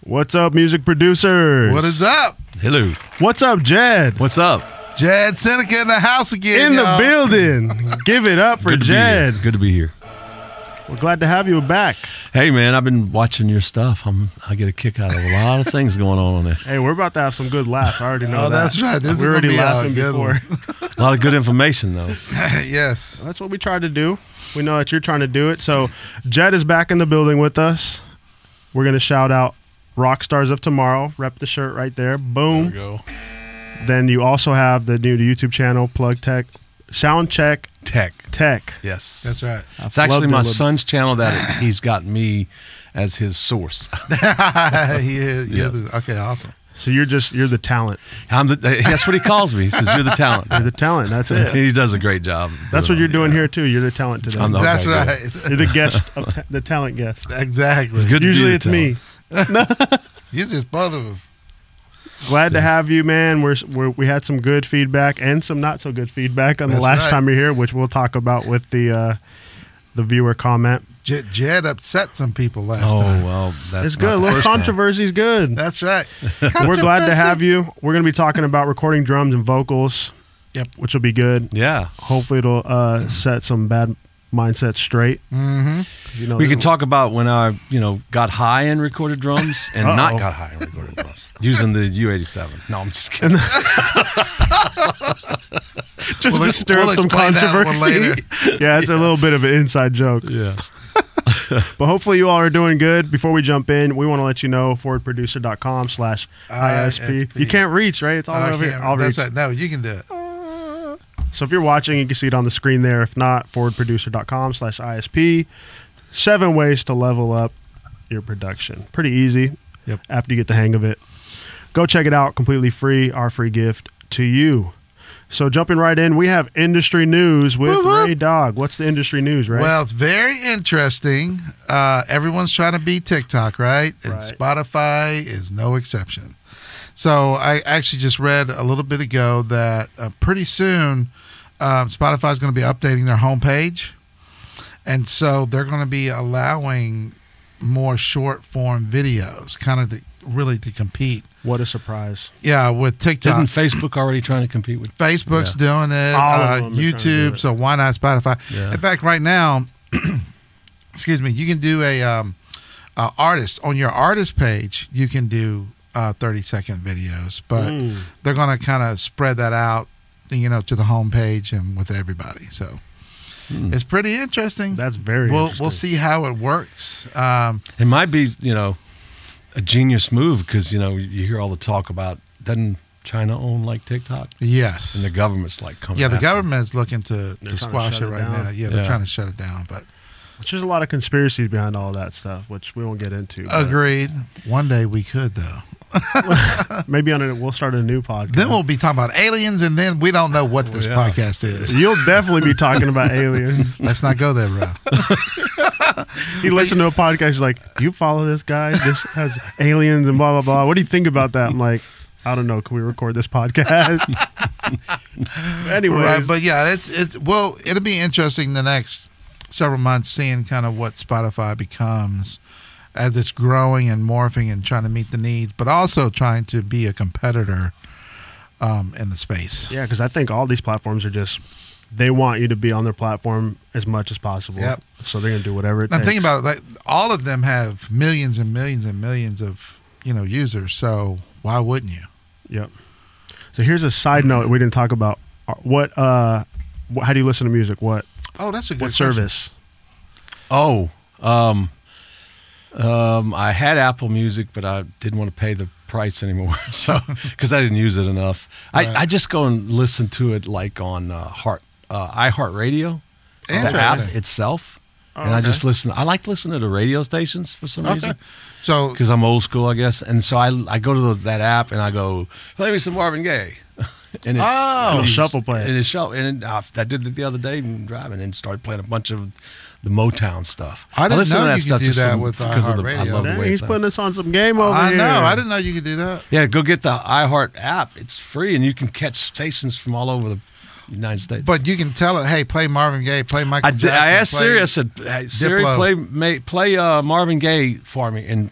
What's up, music producers? What is up? Hello. What's up, Jed? What's up? Jed Seneca in the house again, In y'all. the building. Give it up for Good to be Jed. here. Good to be here. We're glad to have you back. Hey, man, I've been watching your stuff. I get a kick out of a lot of things going on there. Hey, we're about to have some good laughs. I already know that. Oh, that's right. This is We're already gonna be a laughing good before. one. A lot of good information, though. Yes. That's what we tried to do. We know that you're trying to do it. So Jed is back in the building with us. We're going to shout out Rock Stars of Tomorrow. Rep the shirt right there. Boom. There we go. Then you also have the new YouTube channel, Plug Tech. Soundcheck Tech. Yes. That's right. It's actually Loved my it. son's channel that he's got me as his source. Okay, awesome. So you're the talent. That's what he calls me. He says, you're the talent. You're the talent. That's it. He does a great job. That's what you're doing here too. You're the talent today. I'm the- Okay, That's good. right. You're the guest, the talent guest. Exactly. It's good to be Usually the it's me. You just both of them. Glad to have you, man. We had some good feedback and some not so good feedback on the That's last right. time you're here, which we'll talk about with the viewer comment. Jed upset some people last Oh, time. well, that's It's good. A not the little first time. controversy is good. That's right. We're glad to have you. We're going to be talking about recording drums and vocals. Yep. Which will be good. Yeah. Hopefully, it'll set some bad mindsets straight. Mm-hmm. You know, We can talk about when I, got high and recorded drums and Uh-oh. not got high and recorded drums using the U87. No, I'm just kidding. just to stir up some explain that one controversy. later. Yeah, it's a little bit of an inside joke. Yes. But hopefully you all are doing good. Before we jump in, we want to let you know forwardproducer.com/ISP. You can't reach, right? It's all over here. I'll reach. That's right. No, you can do it. So if you're watching, you can see it on the screen there. If not, forwardproducer.com/ISP. 7 ways to level up your production. Pretty easy. Yep. After you get the hang of it. Go check it out. Completely free. Our free gift to you. So jumping right in, we have industry news with Whoop, whoop. Ray Dog. What's the industry news, Ray? Well, it's very interesting. Everyone's trying to beat TikTok, right? And Right. Spotify is no exception. So I actually just read a little bit ago that pretty soon Spotify is going to be updating their homepage. And so they're going to be allowing more short form videos, kind of to compete. What a surprise. Yeah, with TikTok. Isn't Facebook already trying to compete with Facebook's doing it, All of them are trying to do YouTube, it. so why not Spotify? Yeah. In fact, right now, excuse me, you can do a artist on your artist page. You can do 30-second videos, but they're going to kind of spread that out, to the homepage and with everybody. So it's pretty interesting. That's very We'll interesting. see how it works. It might be, a genius move because, you hear all the talk about, doesn't China own like TikTok? Yes. And the government's like coming Yeah, the after them. government is looking to They're trying to squash shut it it right down. now. Yeah, they're Yeah. trying to shut it down, but. Which there's a lot of conspiracies behind all that stuff, which we won't get into. but Agreed. One day we could, though. Maybe we'll start a new podcast. Then we'll be talking about aliens, and then we don't know what this yeah. podcast is. You'll definitely be talking about aliens. Let's not go there, bro. He listened to a podcast. He's like, "You follow this guy? This has aliens and blah blah blah. What do you think about that?" I'm like, "I don't know. Can we record this podcast?" Anyways, Right, but yeah, it'll be interesting the next several months seeing kind of what Spotify becomes as it's growing and morphing and trying to meet the needs, but also trying to be a competitor in the space. yeah, because I think all these platforms are they want you to be on their platform as much as possible. Yep. So they're gonna do whatever it Now takes. think about it, like all of them have millions and millions and millions of users. So why wouldn't you? Yep. So here's a side note we didn't talk about. How do you listen to music? What Oh, that's a good what question. service? Oh, I had Apple Music, but I didn't want to pay the price anymore, so because I didn't use it enough. Right. I just go and listen to it like on iHeartRadio, the app Interesting. itself, Oh, and I okay. just listen. I like listening to radio stations for some Okay. reason So because I'm old school, I guess, and so I go to that app and I go play me some Marvin Gaye. And Oh. It'll shuffle play it. And I did it the other day and driving and started playing a bunch of the Motown stuff. I didn't listen to know that you stuff could do just that with because of I iHeartRadio. love the Dang, way it he's sounds. putting us on some game over I here. know. I didn't know you could do that. Yeah, go get the iHeart app. It's free, and you can catch stations from all over the United States. But you can tell it, hey, play Marvin Gaye, play Michael Jackson. I asked play Siri. I said, hey, Siri, Diplo. play Marvin Gaye for me, and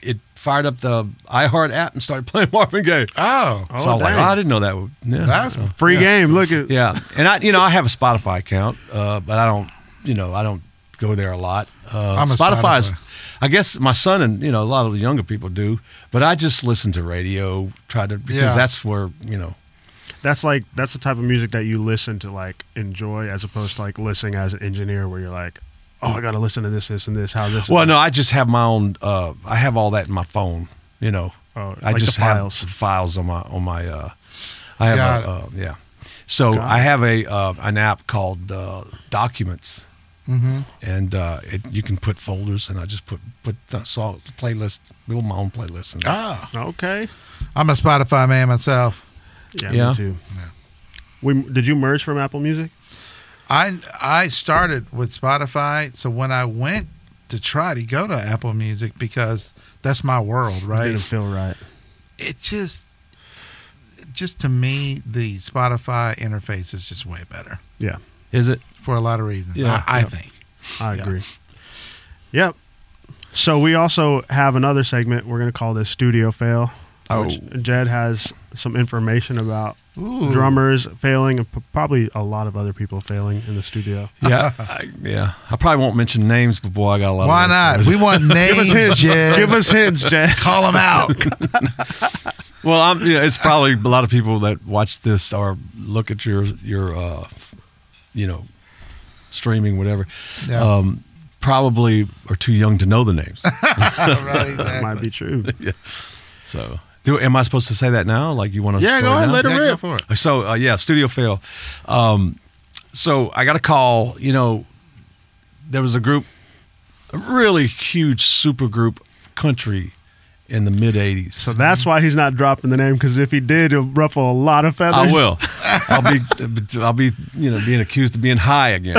it fired up the iHeart app and started playing Marvin Gaye. Oh, So I'm like, dang. I didn't know that. Yeah, That's so. Free game. Look at Yeah, and I have a Spotify account, but I don't go there a lot. I'm a Spotify's, Spotify. I guess my son and a lot of the younger people do, but I just listen to radio, because Yeah. that's where that's the type of music that you listen to like enjoy, as opposed to like listening as an engineer where you're like, oh, I got to listen to this, and this, how this. Well, no, I just have my own. I have all that in my phone. Oh, I like just the files. have the files on my. I have Got yeah. So Got I it. have an app called Documents, and you can put folders, and I just put the song playlist, build my own playlist. And Ah, Okay. I'm a Spotify man myself. Yeah. Me too. Did you merge from Apple Music? I started with Spotify, so when I went to try to go to Apple Music, because that's my world, right? Didn't feel right. It just to me, the Spotify interface is just way better Yeah, Is it? for a lot of reasons. Yeah. I Yeah. think. I Yeah. agree. Yep. So we also have another segment. We're going to call this Studio Fail. Oh. Which Jed has some information about Ooh. drummers failing and probably a lot of other people failing in the studio. Yeah, I probably won't mention names, but boy, I got a lot. Why of not? those We stories. want names, Jed. Give us hints, Jed. Call them out. Well, it's probably a lot of people that watch this or look at your streaming, whatever. Yeah. Probably are too young to know the names. Right, That might exactly. be true. So, am I supposed to say that now? Like you want to? Yeah, go ahead, let it Yeah, rip. go for it. So studio fail. So I got a call. There was a group, a really huge super group, country, in the mid '80s. So that's why he's not dropping the name, because if he did, he'll ruffle a lot of feathers. I will. I'll be being accused of being high again,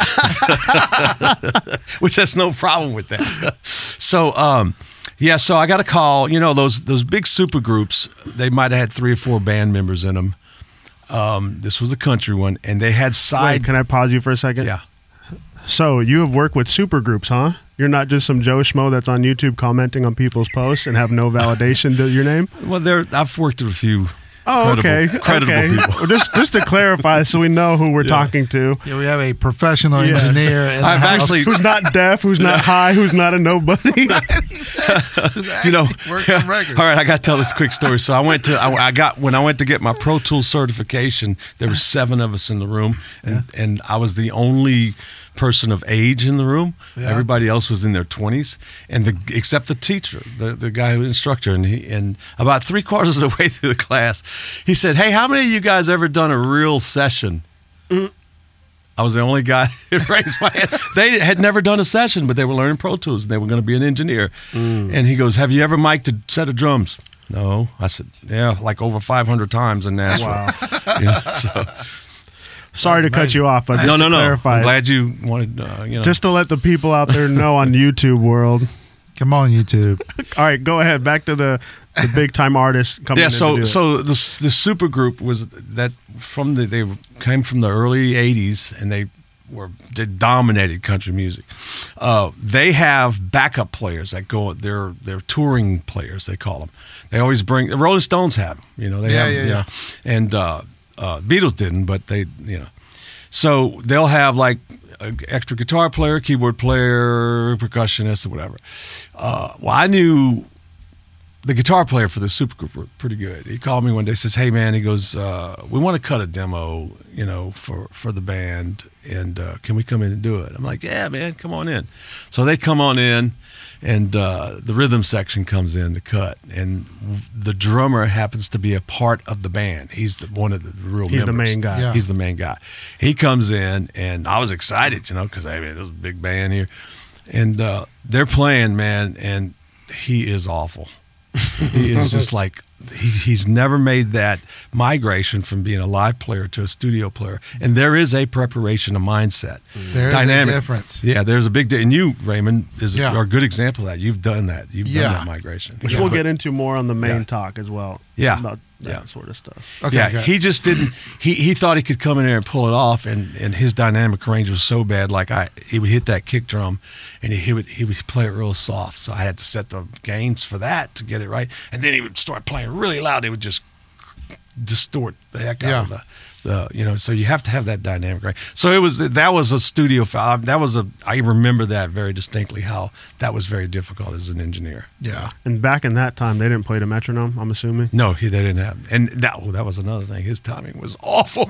which has no problem with that. So so I got a call. Those big super groups, they might have had 3 or 4 band members in them. This was a country one, and they had side. Wait, can I pause you for a second? Yeah. So you have worked with super groups, huh? You're not just some Joe Schmo that's on YouTube commenting on people's posts and have no validation to your name? Well, I've worked with a few. Oh, Credible people. Well, just to clarify, so we know who we're talking to. Yeah, we have a professional Yeah. engineer in the I've house. actually- Who's not deaf, who's not high, who's not a nobody. Who's actually working records. All right, I got to tell this quick story. So when I went to get my Pro Tools certification, there were 7 of us in the room, and I was the only person of age in the room. Yeah. Everybody else was in their 20s, except the teacher, the guy who instructor, and about 3/4 of the way through the class, he said, "Hey, how many of you guys ever done a real session?" I was the only guy that raised my hand. They had never done a session, but they were learning Pro Tools, and they were going to be an engineer. And he goes, "Have you ever mic'd a set of drums?" No. I said, "Yeah, like over 500 times in Nashville." Wow. So, Sorry to cut you off, but just no. to clarify, I'm glad you wanted, just to let the people out there know on YouTube world. Come on, YouTube. All right, go ahead. Back to the big time artists coming Yeah, in to do it. so the super group was that they came from the early '80s, and they dominated country music. They have backup players that go. They're touring players, they call them. They always bring the Rolling Stones have them. They have and Beatles didn't, but they So they'll have like an extra guitar player, keyboard player, percussionist, or whatever. Well, I knew the guitar player for the supergroup pretty good. He called me one day, says, "Hey man," he goes, "We want to cut a demo, for the band, and can we come in and do it?" I'm like, "Yeah, man, come on in." So they come on in, and the rhythm section comes in to cut, and the drummer happens to be a part of the band. He's one of the real He's the members. main guy. Yeah. He's the main guy. He comes in, and I was excited, because there's a big band here, and they're playing, man, and he is awful. He is just like he's never made that migration from being a live player to a studio player. And there is a preparation, a mindset, There's dynamic a difference. Yeah, there's a big and you, Raymond, Yeah. are a good example of that. You've done that. You've done Yeah. that migration. Which Yeah. we'll get into more on the main Yeah. talk as well. Yeah. About that Yeah. sort of stuff. Okay, Yeah, good. he just didn't. He thought he could come in there and pull it off, and his dynamic range was so bad. Like he would hit that kick drum, and he would play it real soft. So I had to set the gains for that to get it right, and then he would start playing really loud. It would just distort the heck out of the. So you have to have that dynamic right. So that was a studio foul. I remember that very distinctly. How that was very difficult as an engineer. Yeah. And back in that time, they didn't play the metronome, I'm assuming. No, they didn't have, and that was another thing. His timing was awful.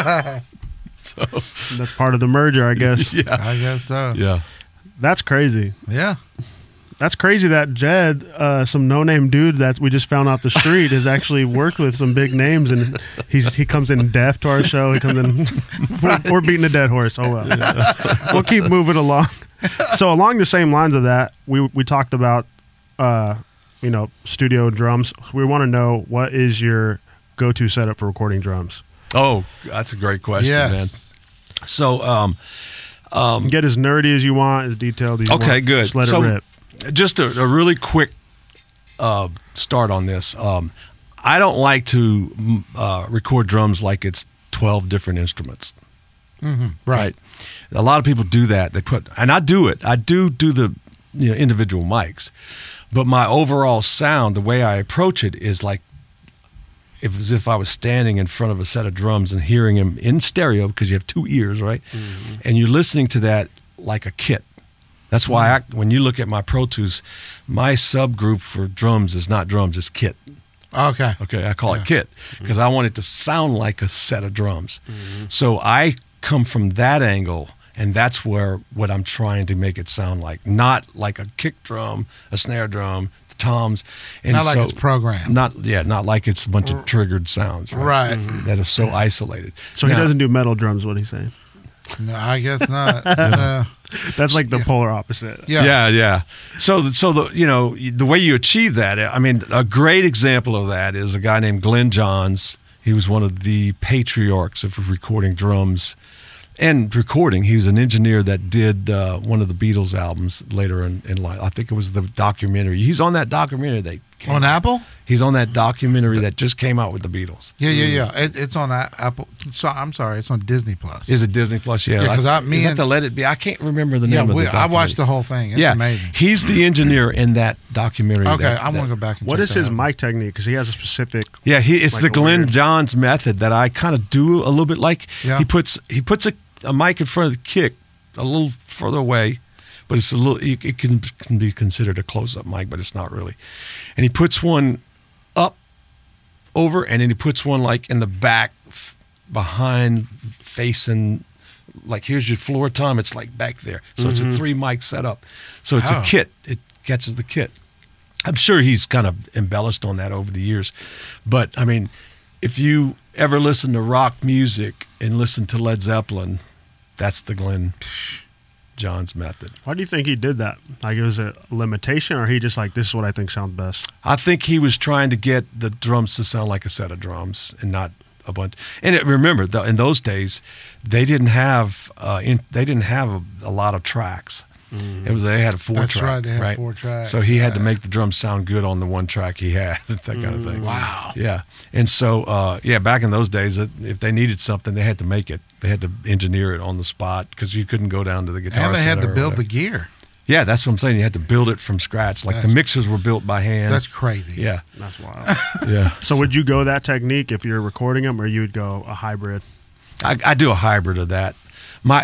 So That's part of the merger, I guess. yeah, I guess so. yeah. That's crazy. Yeah. That's crazy that Jed, some no-name dude that we just found off the street, has actually worked with some big names, and he comes in deaf to our show. He comes in. We're beating a dead horse. Oh well. We'll keep moving along. So along the same lines of that, we talked about studio drums. We want to know, what is your go-to setup for recording drums? Oh, that's a great question, Yes. man. So, Get as nerdy as you want, as detailed as you want. okay, good. Just let So, it rip. just a really quick start on this. I don't like to record drums like it's 12 different instruments. Right. A lot of people do that. And I do it. I do the individual mics, but my overall sound, the way I approach it, is like as if I was standing in front of a set of drums and hearing them in stereo, because you have two ears, right? And you're listening to that like a kit. That's why when you look at my Pro Tools, my subgroup for drums is not drums, it's kit. Okay. Okay, I call it kit because I want it to sound like a set of drums. So I come from that angle, and that's what I'm trying to make it sound like. Not like a kick drum, a snare drum, the toms. And Not like it's programmed. Not like it's a bunch of triggered sounds. Right. That is so isolated. So Now- he doesn't do metal drums, what he's saying. No, I guess not. No. That's like the polar opposite. Yeah. Yeah. So the way you achieve that, I mean, a great example of that is a guy named Glenn Johns. He was one of the patriarchs of recording drums and recording. He was an engineer that did one of the Beatles albums later in life. I think it was the documentary. He's on that documentary that came On out. Apple? He's on that documentary that just came out with the Beatles. Yeah. It's on Apple. So, I'm sorry. It's on Disney Plus. Is it Disney Plus? Yeah. Yeah, 'cause is that and- the Let It Be? I can't remember the name Yeah, of the I documentary. watched the whole thing. It's amazing. He's the engineer in that documentary. Okay, I want to go back and What check is that his out. mic technique? Because he has a specific. Yeah, it's Like the a Glenn weird- Johns method that I kind of do a little bit like. Yeah. He puts a mic in front of the kick a little further away, but it's a little. It can be considered a close-up mic, but it's not really. And he puts one up over, and then he puts one like in the back, behind, facing. Like here's your floor tom. It's like back there, so it's a 3-mic setup. So it's Oh. a kit. It catches the kit. I'm sure he's kind of embellished on that over the years, but I mean, if you ever listen to rock music and listen to Led Zeppelin, that's the Glenn Johns method. Why do you think he did that? Like, it was a limitation, or he just like, this is what I think sounds best? I think he was trying to get the drums to sound like a set of drums and not a bunch. And remember, in those days, they didn't have a lot of tracks. They had a 4-track. That's right, they had 4 tracks. So he had to make the drums sound good on the one track he had, that kind of thing. Wow. Yeah. And so, back in those days, if they needed something, they had to make it. They had to engineer it on the spot because you couldn't go down to the guitar And they had to center or build the whatever. gear. Yeah, that's what I'm saying. You had to build it from scratch. Like the mixers were built by hand. That's crazy. Yeah. That's wild. Yeah. So would you go that technique if you're recording them, or you would go a hybrid? I do a hybrid of that. My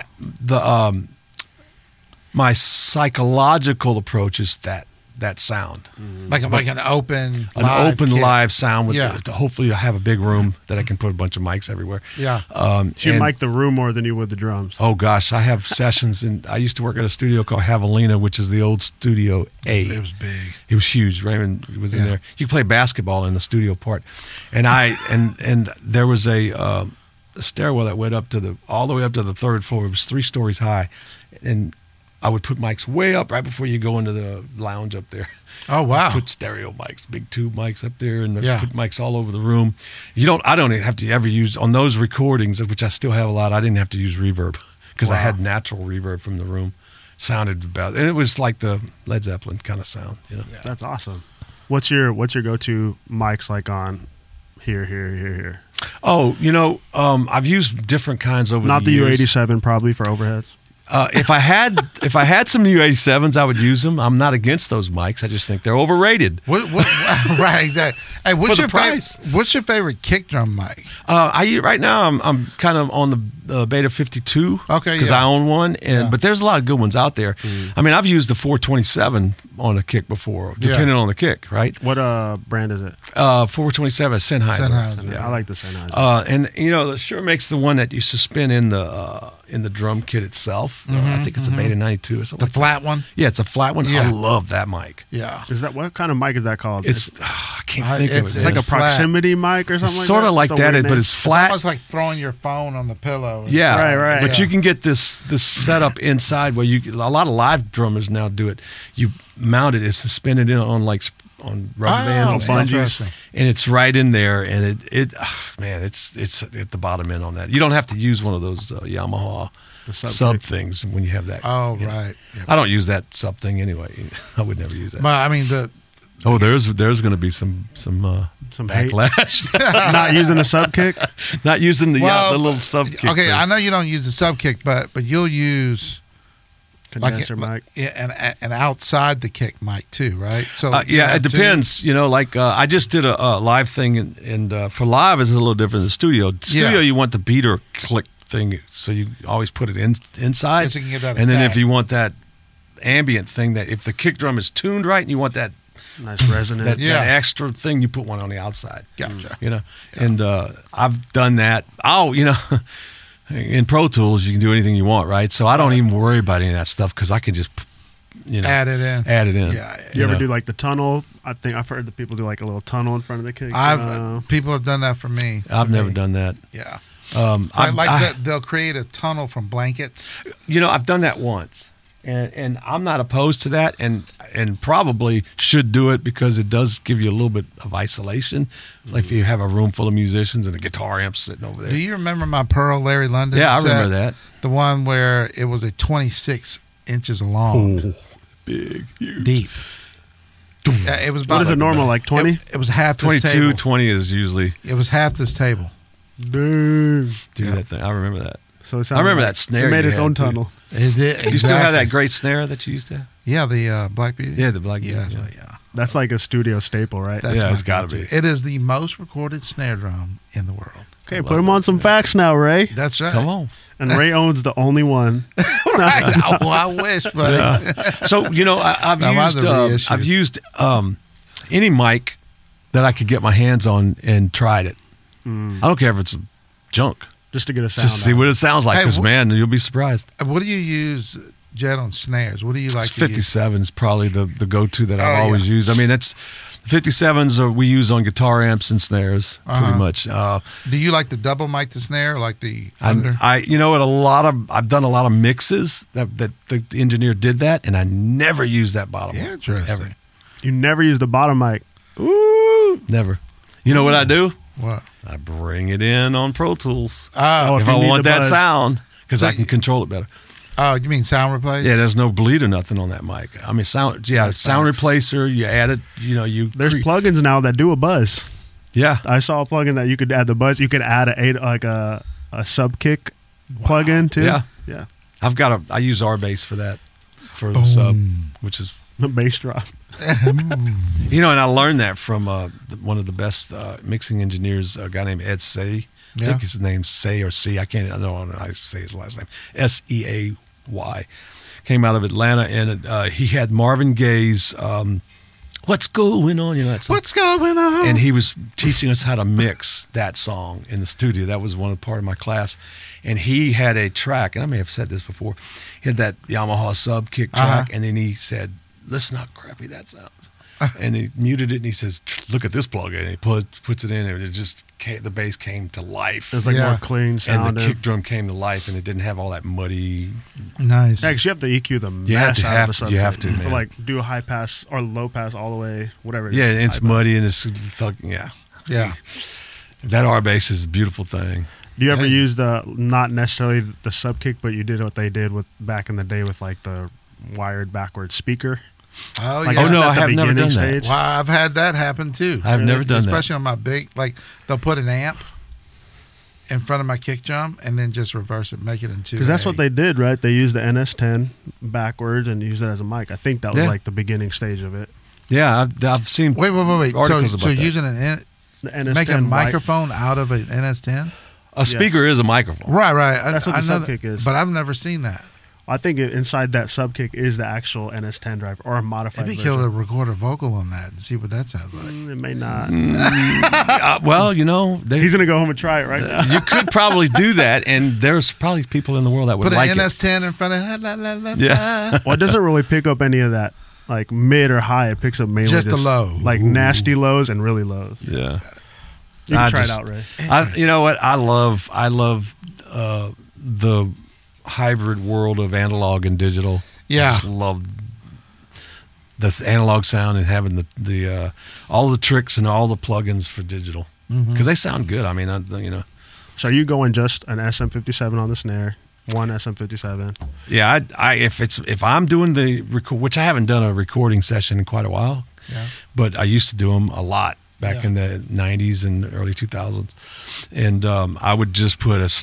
psychological approach is that sound, Like an open an live open kit. live sound with. Yeah. Hopefully, I have a big room that I can put a bunch of mics everywhere. Yeah. So you and- mic the room more than you would the drums. Oh gosh, I have sessions, and I used to work at a studio called Javelina, which is the old Studio A. It was big. It was huge. Raymond was in Yeah. there. You could play basketball in the studio part, and and there was a stairwell that went up all the way up to the 3rd floor. It was 3 stories high, and I would put mics way up right before you go into the lounge up there. Oh wow. Put stereo mics, big tube mics up there, and Yeah. put mics all over the room. I don't even have to ever use on those recordings, which I still have a lot. I didn't have to use reverb because I Wow. had natural reverb from the room. Sounded about, and it was like the Led Zeppelin kind of sound. You know, That's awesome. What's your go-to mics like on here? Oh, I've used different kinds over Not the the years. U87 probably for overheads. If I had some U87s, I would use them. I'm not against those mics. I just think they're overrated. What, right. Hey, For the price. What's your favorite kick drum mic? Right now I'm kind of on the Beta 52. Okay, because yeah. I own one, but there's a lot of good ones out there. I mean, I've used the 427 on a kick before, depending on the kick, right? What brand is it? 427 Sennheiser. Sennheiser. Yeah, I like the Sennheiser. And it sure makes the one that you suspend in the drum kit itself. I think it's a Beta 92 or something. The flat one? Yeah, it's a flat one. Yeah. I love that mic. Yeah. What kind of mic is that called? It's I can't think of it's it. It's like a it's flat. proximity mic or something. It's like sort that? of like It's a that, weird but name. it's It's flat. almost like throwing your phone on the pillow. Yeah, Right. But Yeah. you can get this setup inside where a lot of live drummers now do it. You mount it, it's suspended in on rubber bands, and interesting. and it's right in there. And it's at the bottom end on that. You don't have to use one of those Yamaha The sub things when you have that. Oh, you know. right. Yeah. I don't use that sub thing anyway. I would never use that. But I mean, There's going to be some Some hate. backlash. Not using a sub kick. Not using the little sub kick. okay, thing. I know you don't use the sub kick, but you'll use Condenser mic. an outside the kick mic too, right? So you yeah, have it two- depends. I just did a live thing, and for live is a little different than studio. Studio, you want the beater click thing, so you always put it inside. Yeah, so you can get that and then attack. if you want that ambient thing, that if the kick drum is tuned right, and you want that Nice resonance. that extra thing, you put one on the outside. Gotcha. And I've done that. In Pro Tools, you can do anything you want, right? So I don't even worry about any of that stuff because I can just, Add it in. add it in. Yeah. Do you ever know. do like the tunnel? I think I've heard that people do like a little tunnel in front of the kick. People have done that for me. I've never done that. Yeah. I that they'll create a tunnel from blankets. I've done that once, and I'm not opposed to that, and probably should do it because it does give you a little bit of isolation. Like if you have a room full of musicians and a guitar amp sitting over there. Do you remember my Pearl Larry London? Yeah, I set? remember that. The one where it was a 26 inches long, Big, huge. deep. It was about What is it normal? Like 20? It was half this 22, table. 20 is usually It was half this table. Dude. do that thing. I remember that. So it I remember sounded that snare It made you its had, own too. tunnel. It did, You still have that exactly. great snare that you used to have? Yeah, the Black Beauty. Yeah, the Black Beauty, Yeah, yeah. yeah. That's like a studio staple, right? That's Yeah, my it's gotta go-to. be. It is the most recorded snare drum in the world. Okay, put him on some facts now, Ray. That's right. Come on. And Ray owns the only one. Right. Well, I wish, but So I've Now, mine's used a reissue. I've used any mic that I could get my hands on and tried it. I don't care if it's junk. Just to get a sound. Just see out. what it sounds like, Hey, because wh- man, you'll be surprised. what do you use, Jed, on snares? What do you like It's to use? 57 is probably the go-to that I've Oh, always yeah. used. I mean, it's 57s are we use on guitar amps and snares pretty much. Do you like the double mic to snare or like the I under? I've done a lot of mixes that the engineer did that, and I never used that bottom Yeah, one. interesting. Ever. You never use the bottom mic. Ooh. Never. You know what I do? What? I bring it in on Pro Tools. Oh, if you I need want the that buzz. sound, because So I can control it better. Oh, you mean sound replace? Yeah, there's no bleed or nothing on that mic. I mean, sound replacer. You add it. There's plugins now that do a buzz. Yeah, I saw a plugin that you could add the buzz. You could add a sub kick plugin too. Yeah. Yeah. I use R-Bass for that, for the sub, which is, The bass drop. and I learned that from one of the best mixing engineers, a guy named Ed Say. I Yeah. think his name's Say or C. I don't know how to say his last name. Seay. Came out of Atlanta, and he had Marvin Gaye's "What's Going On." That song. What's going on? And he was teaching us how to mix that song in the studio. That was part of my class. And he had a track, and I may have said this before. He had that Yamaha sub kick track, and then he said, "Listen how crappy that sounds." and he muted it, and he says, "Look at this plug," and he puts it in, and it just the bass came to life, It was like Yeah. more clean sound. and the kick drum came to life, and it didn't have all that muddy. Nice. Yeah, 'cause you have to EQ the You have mess to out have of the to- you have subject to, man. like do a high pass or low pass all the way, whatever. It is. Yeah, and it's High pass. muddy, and it's yeah. Yeah. That R bass is a beautiful thing. Do you ever Hey. use not necessarily the sub kick, but you did what they did with back in the day with like the wired backwards speaker? Oh, Like, yeah. Oh, isn't no, that I the have never beginning done that. stage? Wow, I've had that happen too. I've never done Especially that. on my big, like they'll put an amp in front of my kick drum and then just reverse it, make it into. Because that's what they did, right? They used the NS10 backwards and used it as a mic. I think that was Yeah. like the beginning stage of it. Yeah, I've seen. Wait. So, articles about that. using The NS10 make a mic- microphone out of an NS10. A speaker is a microphone. Right. That's what the know sub kick that, is. but I've never seen that. I think inside that sub kick is the actual NS10 drive or a modified Maybe version. kill to record a vocal on that and see what that sounds like. It may not. Well, you know, He's gonna go home and try it right now. you could probably do that, and there's probably people in the world that would Put like an it. NS10 in front of la, la, la, Yeah. la. Well, it doesn't really pick up any of that, like mid or high. It picks up mainly Just the low. like Ooh. nasty lows and really lows. Yeah. You can I try just- it out, Ray. You know what? I love the hybrid world of analog and digital. Yeah. I just love this analog sound and having the all the tricks and all the plugins for digital because they sound good. I mean, you know, So are you going just an SM57 on the snare, one SM57? yeah. If I'm doing the record, which I haven't done a recording session in quite a while, Yeah. but I used to do them a lot back Yeah. in the 90s and early 2000s. And I would just put a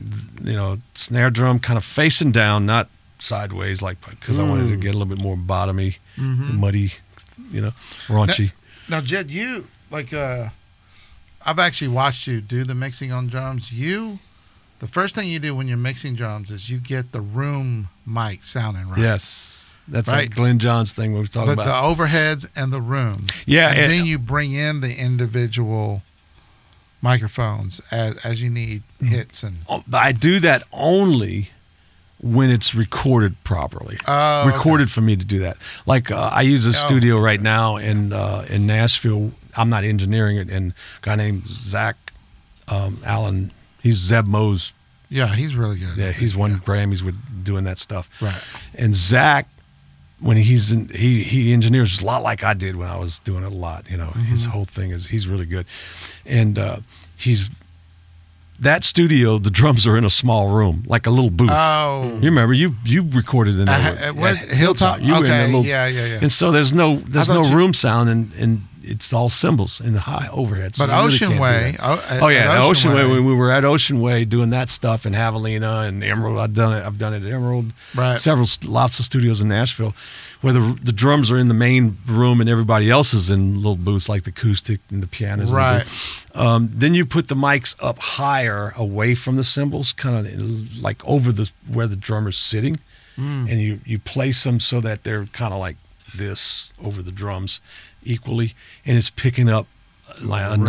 snare drum kind of facing down, not sideways, like because I wanted to get a little bit more bottomy, muddy, raunchy. Now, Jed, you like I've actually watched you do the mixing on drums. The first thing you do when you're mixing drums is you get the room mic sounding right. Yes, that's Right. like Glenn Johns thing we were talking The about. overheads and the rooms. Yeah, and and- then you bring in the individual microphones as you need hits and. I do that only when it's recorded properly. Oh, okay. Recorded for me to do that. Like I use a studio right now in Nashville. I'm not engineering it, and a guy named Zach Allen. He's Zeb Mo's. Yeah, he's really good. Yeah, he's won Grammys with doing that stuff. Right. And Zach, when he engineers a lot like I did when I was doing it a lot. You know, his whole thing is he's really good, and he's that studio. The drums are in a small room, like a little booth. Oh. You remember you recorded in there At what- Hilltop? You were in Okay, a little, yeah. And so there's no thought you- room sound, and it's all cymbals in the high overhead. So But you really Ocean can't do Way. that. Oh yeah, at Ocean Way. When we were at Ocean Way doing that stuff in Javelina and Emerald, I've done it at Emerald. Right. Lots of studios in Nashville, where the drums are in the main room and everybody else is in little booths like the acoustic and the pianos. Right. Then you put the mics up higher, away from the cymbals, kind of like over where the drummer's sitting, and you place them so that they're kind of like this over the drums equally, and it's picking up like a Room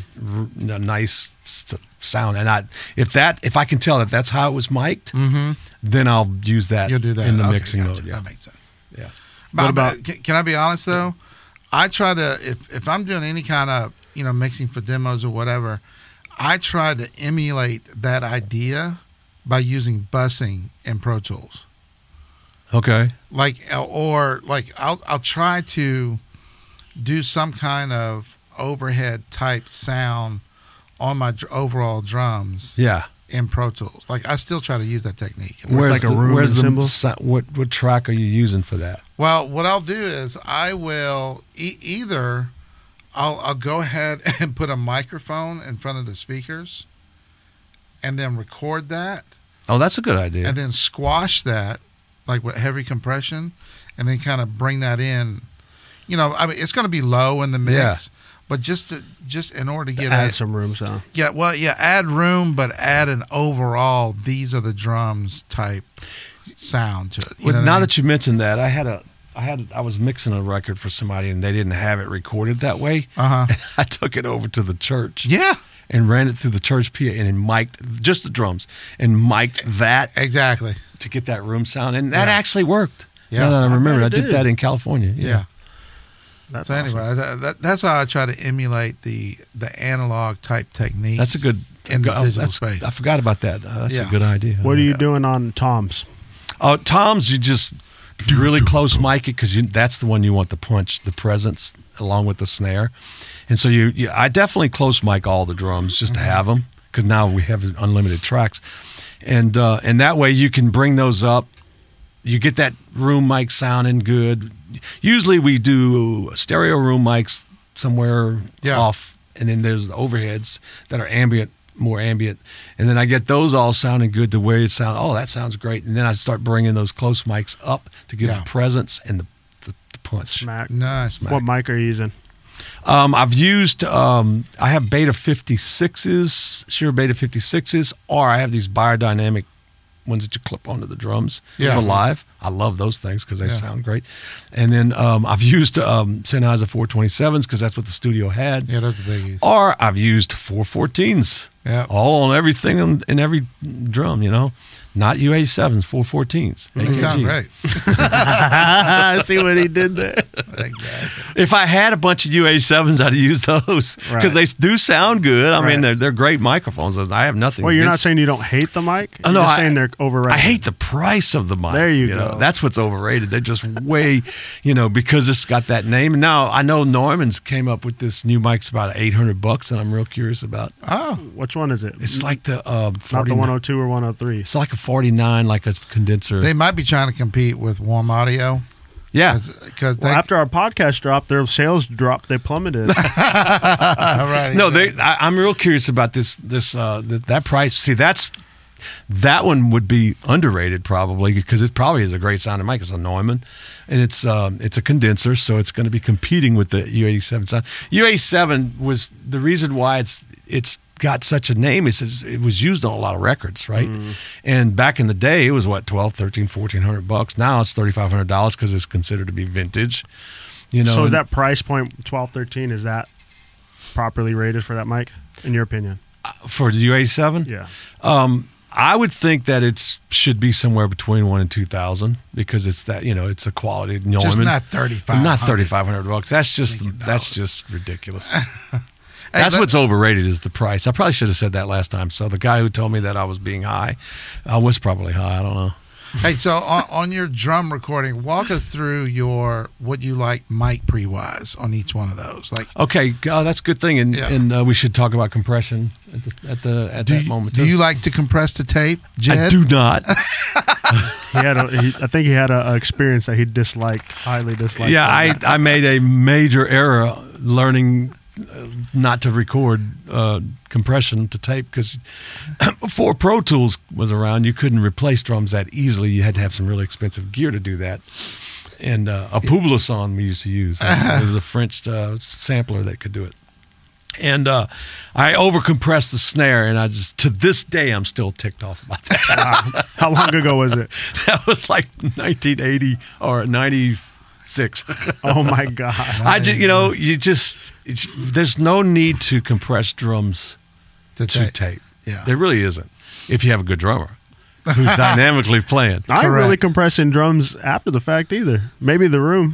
nice sound. And if I can tell that that's how it was mic'd, then I'll use that, You'll do that in the Okay, mixing gotcha. mode. Yeah, That makes sense. yeah. But about- can I be honest though? I try to if I'm doing any kind of mixing for demos or whatever, I try to emulate that idea by using busing in Pro Tools. Okay. I'll try to do some kind of overhead type sound on my overall drums Yeah. in Pro Tools. Like I still try to use that technique. Like a room where's and the cymbals? what track are you using for that? Well, what I'll do is I will either I'll go ahead and put a microphone in front of the speakers and then record that Oh, that's a good idea. and then squash that like with heavy compression and then kind of bring that in. I mean it's going to be low in the mix, Yeah. but just in order to get Add some room sound. add room but add an overall these are the drums type sound to it. Now that you mentioned that, I was mixing a record for somebody and they didn't have it recorded that way. Uh-huh. I took it over to the church. Yeah, And ran it through the church PA and then mic'd just the drums and mic'd that exactly. to get that room sound. And that Yeah. actually worked. Yeah. Now that I remember, bet I it did did. that in California. Yeah. That's So anyway, that's how I try to emulate the analog type techniques. That's a good in the digital that's, space. I forgot about that. That's Yeah. a good idea. What are you doing on toms? Oh, toms, you just really close mic it because that's the one you want the punch, the presence, along with the snare. And so I definitely close mic all the drums just to have them because now we have unlimited tracks, and that way you can bring those up. You get that room mic sounding good. Usually we do stereo room mics somewhere off, and then there's the overheads that are ambient, more ambient, and then I get those all sounding good to where it sound. Oh, that sounds great, and then I start bringing those close mics up to give the presence and the punch. Smack. Nice. Smack. What mic are you using? I've used. I have Beta 56s, Shure Beta 56s, or I have these biodynamic ones that you clip onto the drums for live. I love those things because they sound great. And then I've used Sennheiser 427s because that's what the studio had. Yeah, those are biggies. Or I've used 414s. Yeah. All on everything in every drum, Not U87s, 414s. They sound AKG. great. I see what he did there. Exactly. If I had a bunch of UA7s, I'd use those because they do sound good. I mean, they're great microphones. I have nothing. Well, you're not against. saying you don't hate the mic? Oh, You're no, just saying they're overrated. I hate the price of the mic. There you go. That's what's overrated. They're just way, because it's got that name. And now I know Neumann's came up with this new mic. It's about $800, and I'm real curious about. Oh, Which one is it? It's like the Not the 102 or 103. It's like a 49, like a condenser. they might be trying to compete with Warm Audio. Yeah. Because Well, after our podcast dropped, their sales dropped. They plummeted. right, No, I'm real curious about that price. See, that one would be underrated probably because it probably is a great sounding mic. It's a Neumann, and it's a condenser, so it's going to be competing with the U87 sound. U87 was the reason why it's got such a name is it was used on a lot of records, right? And back in the day, it was what $1,200, $1,300, $1,400. Now it's $3,500 because it's considered to be vintage. So is that price point $12, $13? Is that properly rated for that mic, in your opinion? for the U87? Yeah. I would think that it should be somewhere between $1,000 and $2,000 because it's that it's a quality Neumann. Just not $3,500. Not $3,500. That's just ridiculous. Hey, That's what's overrated is the price. I probably should have said that last time. So the guy who told me that I was being high, I was probably high. I don't know. Hey, so on your drum recording, walk us through what you like mic pre-wise on each one of those. Like, Okay, that's a good thing, and we should talk about compression at that moment. Do you like to compress the tape, Jed? I do not. I think he had a experience that he highly disliked. Yeah, I made a major error learning not to record compression to tape because before Pro Tools was around, you couldn't replace drums that easily. You had to have some really expensive gear to do that. And a Publison we used to use. It was a French sampler that could do it. And I overcompressed the snare, and to this day, I'm still ticked off about that. How long ago was it? That was like 1980 or 96. Oh my God! There's no need to compress drums to tape. Yeah. There really isn't. If you have a good drummer who's dynamically playing. I ain't really compressing drums after the fact either. Maybe the room.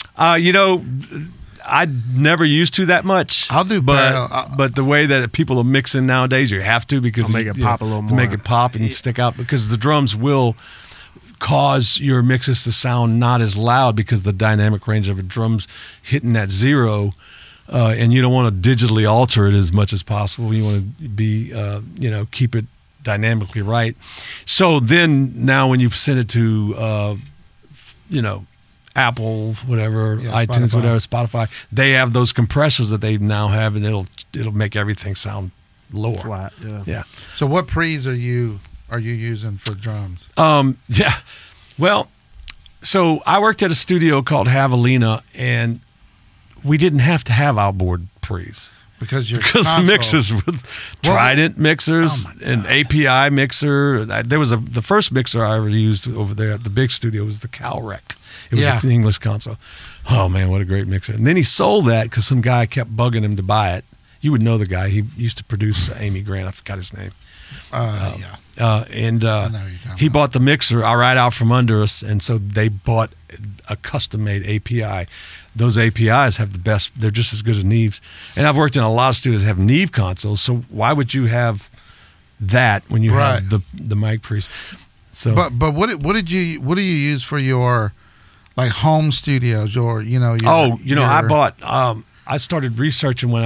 I never used to that much. I'll do but the way that people are mixing nowadays, you have to because I'll make it pop a little more. to make it pop and stick out because the drums will cause your mixes to sound not as loud because the dynamic range of a drum's hitting that zero, and you don't want to digitally alter it as much as possible. You want to be, keep it dynamically right. So then now when you send it to, Apple, whatever, iTunes, Spotify. whatever, Spotify, they have those compressors that they now have, and it'll make everything sound lower. Flat. Yeah. Yeah. So what pre's are you using for drums? Yeah. Well, so I worked at a studio called Javelina, and we didn't have to have outboard pre's Because the mixers with Trident mixers and API mixer. There was the first mixer I ever used over there at the big studio was the Calrec. It was an English console. Oh man, what a great mixer! And then he sold that because some guy kept bugging him to buy it. You would know the guy. He used to produce Amy Grant. I forgot his name. Yeah. And I know what you're talking he about. bought the mixer right out from under us, and so they bought a custom-made API. Those APIs have the best; they're just as good as Neves. And I've worked in a lot of studios that have Neve consoles. So why would you have that when you Right. have the mic pre's? So, But what do you use for your like home studios or your I bought. I started researching when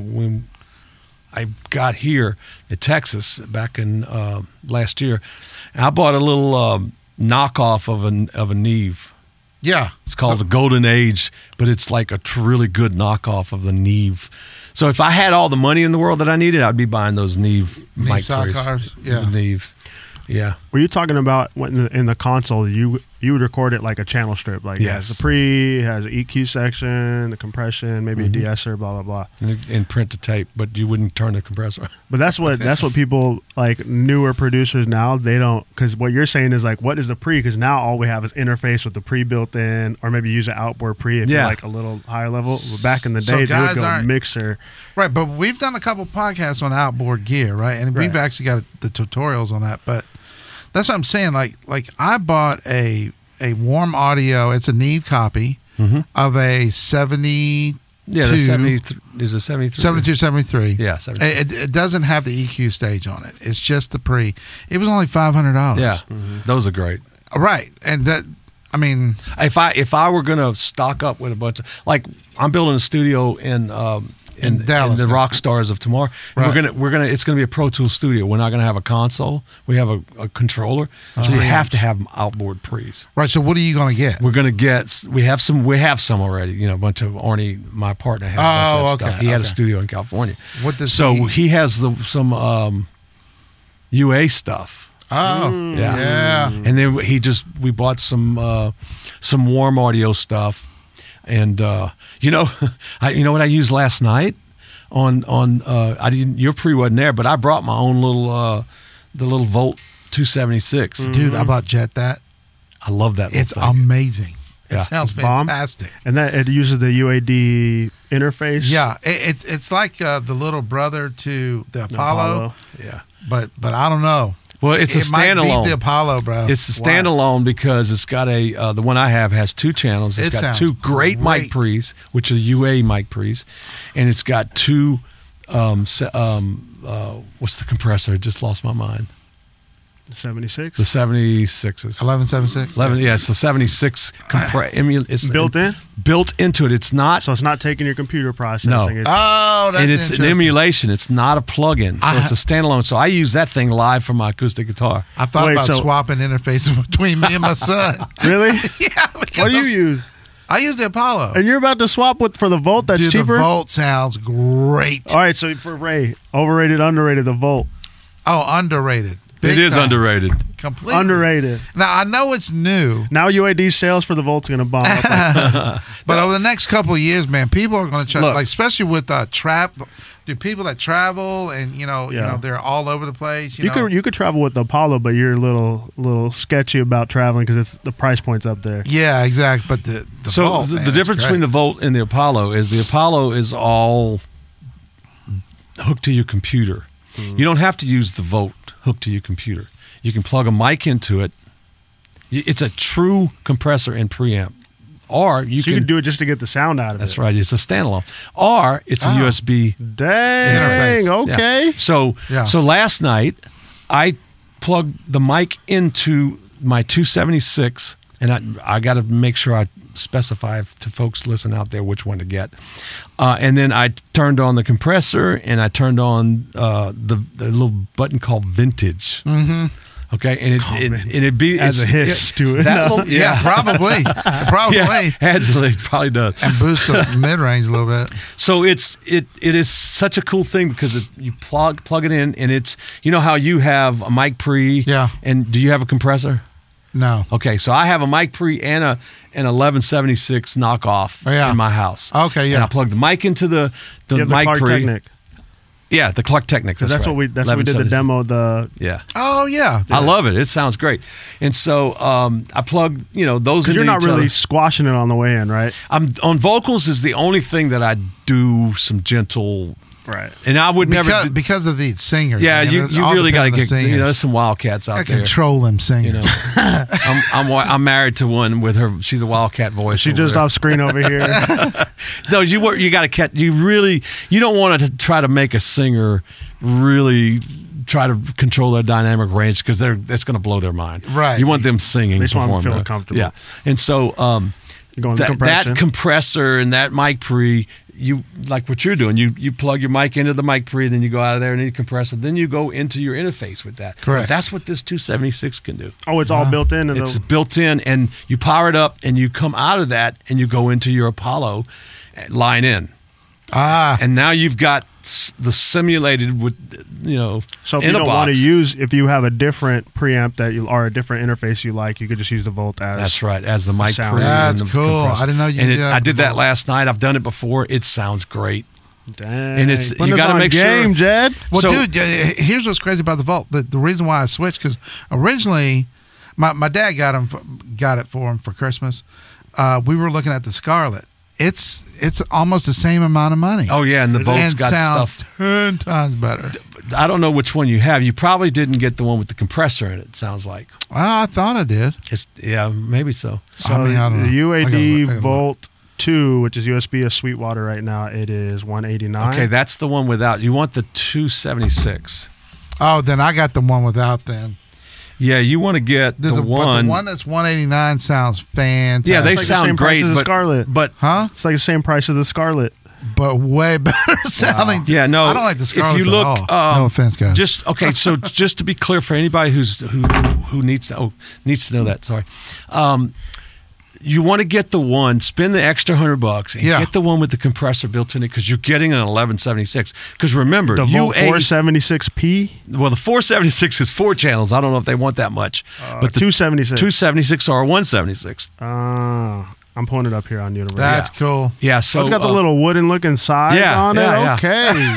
I got here to Texas back in last year. And I bought a little knockoff of a Neve. yeah. It's called the Golden Age, but it's like a really good knockoff of the Neve. So if I had all the money in the world that I needed, I'd be buying those Neve mic pre's. sidecars, yeah. The Neves. Yeah. Were you talking about when in the console you would record it like a channel strip, like it has Yes. the pre, it has the EQ section, the compression, maybe a de-esser, blah blah blah. And print to tape, but you wouldn't turn the compressor. But that's what people like newer producers now they don't, because what you're saying is like what is the pre? Because now all we have is interface with the pre built in, or maybe use an outboard pre if Yeah. you're like a little higher level. But back in the So day, they guys would go aren't- mixer. Right, but we've done a couple podcasts on outboard gear, right? And we've Right. actually got the tutorials on that. But that's what I'm saying. Like I bought a Warm Audio. It's a Neve copy of a 72, Yeah, the 73 is a 73. 72, 73. Yeah, 73. It doesn't have the EQ stage on it. It's just the pre. It was only $500. Yeah, those are great. Right, and that. I mean, If I were gonna stock up with a bunch of, like, I'm building a studio in Dallas the now. rock stars of tomorrow. And Right. we're gonna it's gonna be a Pro Tools studio. We're not gonna have a console. We have a controller. So you have to have outboard pre's. right. So what are you going to get? We're gonna get we have some already. A bunch of Arnie, my partner, had a bunch of that okay, stuff. He had a okay. studio in California. What does So he? he has some UA stuff. Oh, Yeah. yeah. And then we bought some Warm Audio stuff, and you know what I used last night on I didn't, your pre wasn't there, but I brought my own little the little Volt 276. Dude, I bought Jet that. I love that. It's little thing. amazing. It Yeah. sounds It's bomb. fantastic. And that it uses the UAD interface. Yeah, it's like the little brother to the Apollo, Yeah. but I don't know. Well, it's a It might standalone. beat the Apollo, bro. It's a standalone because it's got the one I have has two channels. It's It got sounds two great mic great. pre's, which are UA mic pre's, and it's got two. What's the compressor? I just lost my mind. 76. The 76s. 1176. 11. Yeah, it's the 76 It's Built in? Built into it. It's not. So it's not taking your computer processing. No. It's, Oh, that's and it's an interesting. emulation. It's not a plug-in. So I it's a standalone. So I use that thing live from my acoustic guitar. I thought Wait, about so- swapping interfaces between me and my son. really? Yeah, because What do you use? I use the Apollo. And you're about to swap for the Volt that's Dude, cheaper? the Volt sounds great. All right, so for Ray, overrated, underrated, the Volt. Oh, underrated. Big It is time. underrated. Completely Underrated. Now I know it's new, Now UAD sales for the Volt's going to bomb up. Like, but over the next couple of years, man, people are going to try, Look. like especially with people that travel and Yeah. they're all over the place. you could travel with the Apollo, but you're a little sketchy about traveling because the price point's up there. Yeah, exactly. But the So Volt, the man, difference it's between the great. Volt and the Apollo is all hooked to your computer. You don't have to use the Volt hooked to your computer. You can plug a mic into it. It's a true compressor and preamp. Or you So you can can do it just to get the sound out of That's it. right. It's a standalone. Or it's a Oh. USB. Dang. Interface. Yeah. Okay. So Yeah. so last night I plugged the mic into my 276, and I got to make sure I specify to folks listening out there which one to get. And then I turned on the compressor, and I turned on the little button called Vintage. Mm-hmm. Okay, and it Adds a hiss to it. That little, Yeah, probably. yeah, actually, it probably does. And boost the mid range a little bit. So it is such a cool thing because you plug it in, and it's, you know how you have a mic pre, Yeah. and do you have a compressor? No. Okay, so I have a mic pre and an 1176 knockoff Oh, yeah. in my house. Okay, yeah. And I plug the mic into the You have the mic Clark pre. Technic. Yeah, the Clark Technic. Because that's right. what we did the 1176. demo. The Yeah. Oh yeah. I love it. It sounds great. And so I plug, those because into you're not each really other. squashing it on the way in, right? I'm on vocals is the only thing that I do some gentle Right. And I would never. because of these singers. Yeah, man. you It all really got to depends on get. the singers. There's some wildcats out I there. control them singers. You know, I'm married to one with her. She's a wildcat voice. She over just there. off screen over here. No, you got to catch. You don't want to try to make a singer really try to control their dynamic range because that's going to blow their mind. Right. You want them singing. They just want them performing. feeling comfortable. Yeah. And so Going to that compression. compressor and that mic pre, you like what you're doing. You plug your mic into the mic pre, then you go out of there and then you compress it. Then you go into your interface with that. Correct. That's what this 276 can do. Oh, it's all built in. It's built in, and you power it up, and you come out of that, and you go into your Apollo line in. And now you've got the simulated with, So if in you a don't box. want to use, if you have a different preamp or a different interface you like, you could just use the Volt as. That's right, as the mic sound. pre. That's and the cool. compressor. I didn't know you and did that I did that before. last night. I've done it before. It sounds great. Dang. And it's- Putting you us gotta on make sure- game, Jed. Well, So- dude, here's what's crazy about the Volt. The reason why I switched, because originally my dad got it for him for Christmas. We were looking at the Scarlet. It's almost the same amount of money. Oh yeah, and the Bolt's and got sounds stuff. 10 times better. I don't know which one you have. You probably didn't get the one with the compressor in it. It sounds like I thought I did. maybe so. So I mean, I don't know. the I gotta UAD look. Volt 2, which is USB of Sweetwater right now, it is $189. Okay, that's the one without. You want the 276. Oh, then I got the one without then. Yeah, you want to get the But one. the one that's 189 sounds fantastic. Yeah, they It's like the sound same price great, as the but Scarlet. but Huh? It's like the same price as the Scarlet. But way better sounding. Yeah, no. I don't like the Scarlet If you look, at all. No offense, guys. Just okay. So just to be clear for anybody who needs to know that. Sorry. You want to get the one, spend the extra $100 and Yeah. get the one with the compressor built in it because you're getting an 1176. Because remember, The Volt 476P, well, the 476 is 4 channels. I don't know if they want that much, but the 276. 276 are 176. I'm pulling it up here on Universal. That's cool. Yeah, So so it's got the little wooden looking sides yeah, on yeah, it. Okay.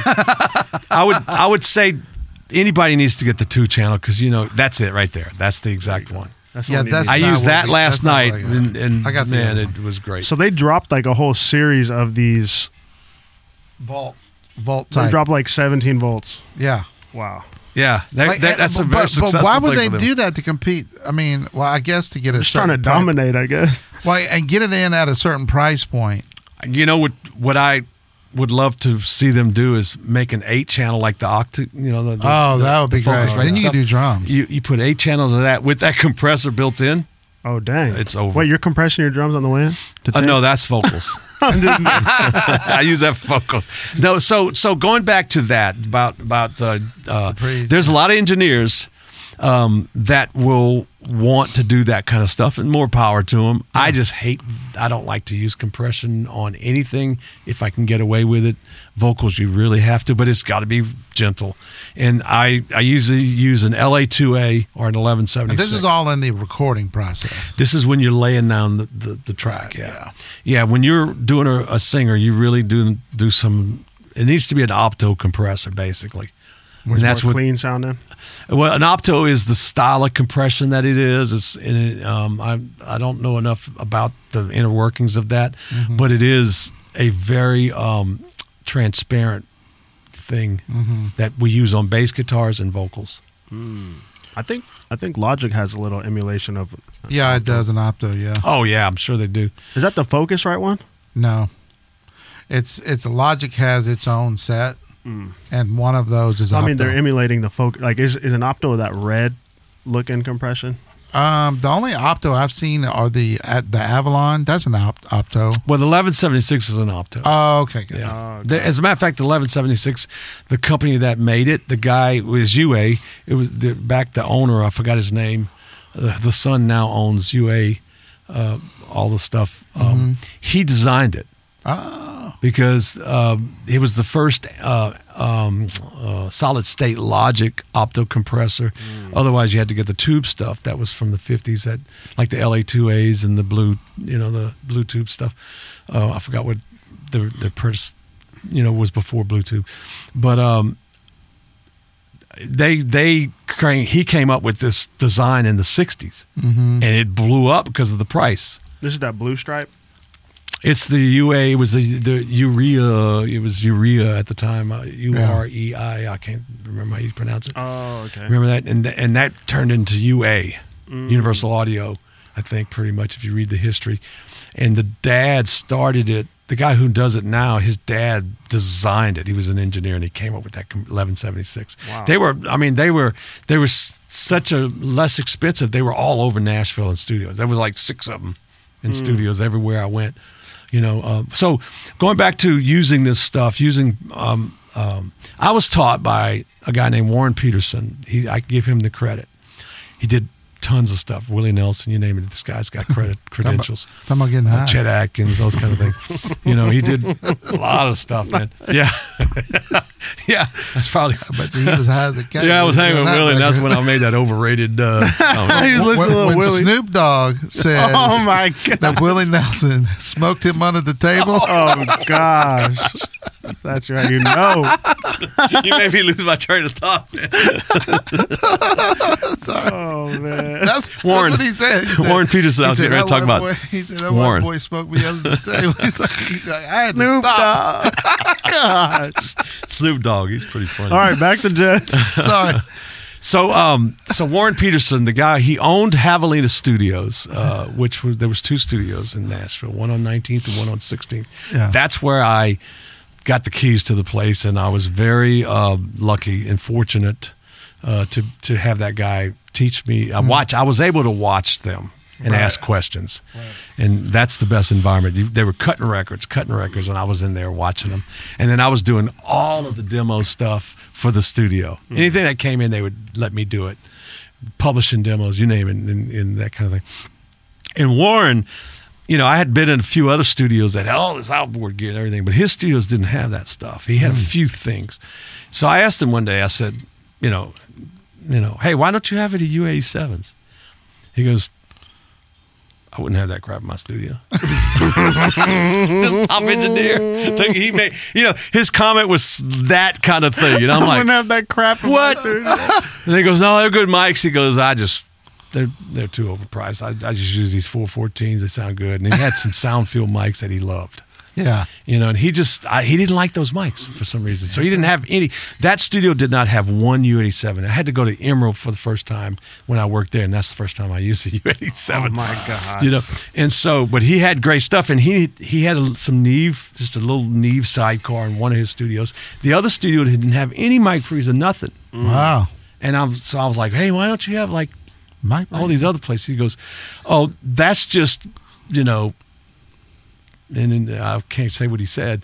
I would say anybody needs to get the 2 channel because that's it right there. That's the exact one. That's the Yeah, one you that's need. I not used what that we- last that's not night, what I got. and I got the man, other it was great. So they dropped like a whole series of these. Volt They type. dropped like 17 volts. Yeah. Wow. yeah, that's a very but successful why would thing they for them. do that to compete? I mean, well, I guess to get a Just trying to certain price- dominate, I guess. Well, and get it in at a certain price point. You know what I would love to see them do is make an 8 channel like the Octa. That would be great. Focusrite Then you stuff. can do drums. You put 8 channels of that with that compressor built in. Oh, dang. It's over. Wait, you're compressing your drums on the way in? To 10? No, that's vocals. I use that for vocals. No, so going back to that about there's a lot of engineers that will want to do that kind of stuff, and more power to them. I don't like to use compression on anything if I can get away with it. Vocals, you really have to, but it's got to be gentle. And I usually use an LA2A or an 1176. This is all in the recording process. This is when you're laying down the track. Yeah. When you're doing a singer, you really do some. It needs to be an opto compressor, basically. And that's more clean sounding. Well, an opto is the style of compression that it is. I don't know enough about the inner workings of that, but it is a very transparent thing that we use on bass guitars and vocals. I think Logic has a little emulation of. Yeah, it does an opto. Yeah. Oh yeah, I'm sure they do. Is that the Focusrite one? No, it's Logic has its own set, and one of those is. I mean, opto. they're emulating the Focus. Like, is an Opto that red looking compression? The only opto I've seen are the Avalon. That's an opto. Well, the 1176 is an opto. Oh, okay, good. Yeah. okay. As a matter of fact, the 1176, the company that made it, the guy was UA. It was the owner. I forgot his name. The son now owns UA, all the stuff. He designed it. Oh, Because it was the first solid state Logic opto compressor. Otherwise, you had to get the tube stuff that was from the 50s, that like the LA2As and the blue, the Bluetooth stuff. I forgot what the first, was before Bluetooth, but he came up with this design in the 60s, and it blew up because of the price. This is that blue stripe. It's the UA. It was the urea. It was urea at the time. UREI. I can't remember how you pronounce it. Oh, okay. Remember that? And that turned into UA, Universal Audio. I think pretty much if you read the history. And the dad started it. The guy who does it now, his dad designed it. He was an engineer, and he came up with that 1176. Wow. They were such a less expensive. They were all over Nashville in studios. There was like 6 of them in studios everywhere I went. So going back to using this stuff, I was taught by a guy named Warren Peterson. I give him the credit. He did tons of stuff. Willie Nelson, you name it. This guy's got credentials. Talking about getting high. Chet Atkins, those kind of things. He did a lot of stuff, man. Yeah. Yeah, that's probably. I bet you he was high as a cat. Yeah, I was hanging with Willie, and that's when I made that overrated. He was listening to when Willie. Snoop Dogg says Oh my god! that Willie Nelson smoked him under the table. Oh gosh, that's right. You made me lose my train of thought, man. Sorry. Oh man. That's Warren- what he said. He said- Warren Peterson, I was he said, getting ready to talk "That about white boy- He said, that Warren. white boy smoked me under the table. He's like, I had to Snoop stop. Dogg. Gosh. Snoop Dogg. He's pretty funny. All right, back to Jed. Sorry. So Warren Peterson, the guy, he owned Javelina Studios, there was 2 studios in Nashville, one on 19th and one on 16th. Yeah. That's where I got the keys to the place, and I was very lucky and fortunate to have that guy teach me. I was able to watch them and ask questions, and that's the best environment. They were cutting records, and I was in there watching them, and then I was doing all of the demo stuff for the studio. Anything that came in, they would let me do it, publishing demos, you name it, and that kind of thing. And Warren, I had been in a few other studios that had all this outboard gear and everything, but his studios didn't have that stuff. He had a few things. So I asked him one day, I said, hey, why don't you have it at U87s? He goes, I wouldn't have that crap in my studio. This top engineer. He made, his comment was that kind of thing. I'm I like, wouldn't have that crap. in what? my studio. And he goes, no, they're good mics. He goes, they're too overpriced. I just use these 414s. They sound good. And he had some Soundfield mics that he loved. Yeah. And he didn't like those mics for some reason. So he didn't have any. That studio did not have one U87. I had to go to Emerald for the first time when I worked there, and that's the first time I used a U87. Oh my god. And so, but he had great stuff, and he had some Neve, just a little Neve sidecar in one of his studios. The other studio didn't have any mic frees or nothing. Wow. And I was like, hey, why don't you have like Mike. all these other places? He goes, oh, that's just, and I can't say what he said.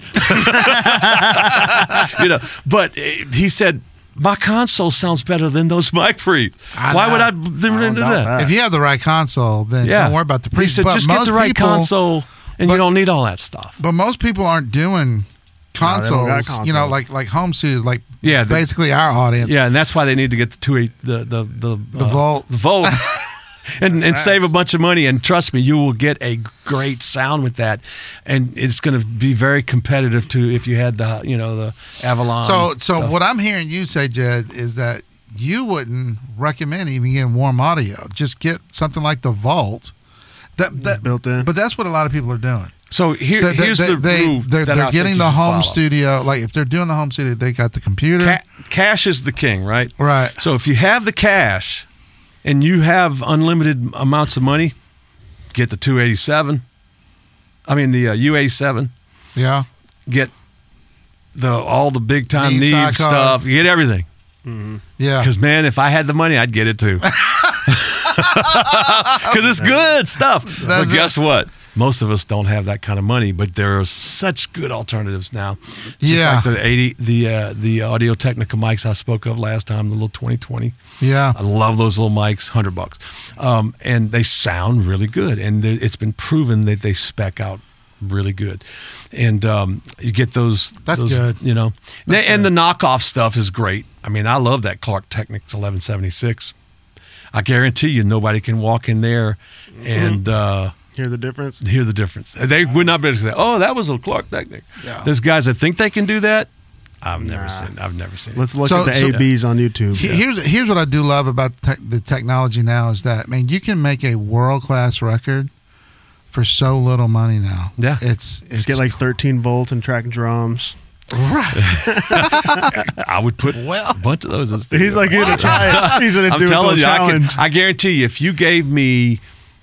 But he said, my console sounds better than those mic pre's. Why would I do doubt that? that. If you have the right console, then don't worry about the He pre's. said, But just get most the right people- console, and you but- don't need all that stuff. But most people aren't doing they don't consoles. got consoles. Like home studios, like Yeah, basically our audience. Yeah, and that's why they need to get the 2.8, the Volt. the Volt, and save a bunch of money. And trust me, you will get a great sound with that, and it's going to be very competitive to if you had the Avalon. So stuff. what I'm hearing you say, Jed, is that you wouldn't recommend even getting warm audio. Just get something like the Volt. That Built in. But that's what a lot of people are doing. So here's the rule they're that I think getting you the should home follow. studio. Like if they're doing the home studio, they got the computer. Cash is the king, right? Right. So if you have the cash and you have unlimited amounts of money, get the 287. I mean the U87. Yeah. Get all the big time Neve Neve sidecar. stuff. You get everything. Yeah. Because man, if I had the money, I'd get it too. Because it's good stuff. But guess what? Most of us don't have that kind of money, but there are such good alternatives now. Just like the Audio Technica mics I spoke of last time, the little 2020. Yeah. I love those little mics, $100, and they sound really good. And it's been proven that they spec out really good. And you get those. That's good. And the knockoff stuff is great. I mean, I love that Clark Technics 1176. I guarantee you, nobody can walk in there and Hear the difference? hear the difference. They would not be able to say, "Oh, that was a Clark Technic." Yeah. There's guys that think they can do that. I've never Nah. seen it. Let's look So- at the so- ABs on YouTube. Here's what I do love about the technology now is that, man, you can make a world-class record for so little money now. Yeah. It's Get like 13 volts and track drums. right. I would put a bunch of those in the studio. He's like, gonna try it. He's gonna I'm do it telling till you, challenge. I guarantee you, if you gave me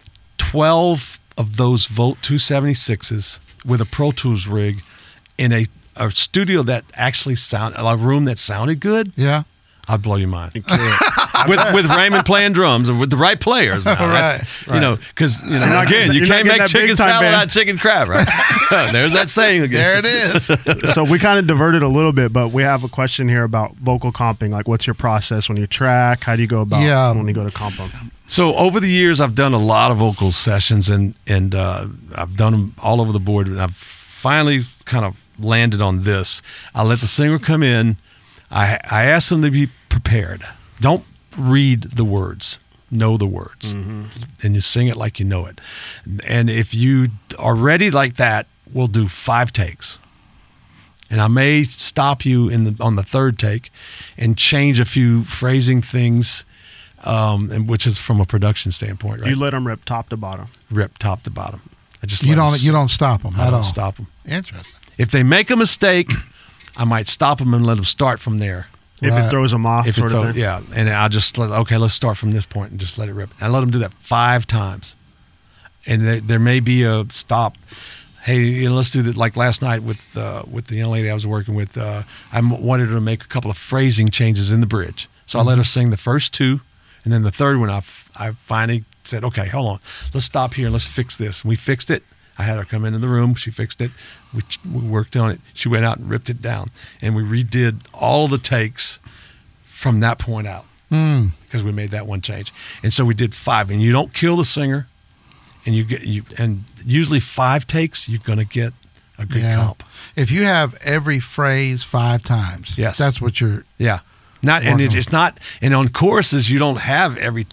12 of those Volt 276s with a Pro Tools rig in a studio that actually a room that sounded good, Yeah. I'd blow your mind. You can't. with Raymond playing drums and with the right players. Now. That's, Right. You know, because not again, getting- you you're not can't make getting that chicken big time salad band. out of chicken crab, right? There's that saying again. There it is. So we kind of diverted a little bit, but we have a question here about vocal comping. Like, what's your process when you track? How do you go about when you go to comp them? So over the years, I've done a lot of vocal sessions, and I've done them all over the board. And I've finally kind of landed on this. I let the singer come in. I ask them to be prepared. Don't read the words. Know the words, and you sing it like you know it. And if you are ready like that, we'll do 5 takes. And I may stop you on the third take and change a few phrasing things. And which is from a production standpoint, right? You let them rip top to bottom. Rip top to bottom. I just You let 'em don't. You don't stop them I at don't all. stop them. Interesting. If they make a mistake, I might stop them and let them start from there. If Right. it throws them off, If sort it of throw- thing. yeah, and I'll just let's start from this point and just let it rip. I let them do that 5 times, and there may be a stop. Hey, let's do that. Like last night with the young lady I was working with, I wanted her to make a couple of phrasing changes in the bridge, so I let her sing the first 2. And then the third one, I finally said, okay, hold on. Let's stop here and let's fix this. And we fixed it. I had her come into the room. She fixed it. We worked on it. She went out and ripped it down. And we redid all the takes from that point out because we made that one change. And so we did 5. And you don't kill the singer. And and usually 5 takes, you're going to get a good comp. If you have every phrase 5 times, Yes. that's what you're. Yeah. It's not, and on choruses, you don't have every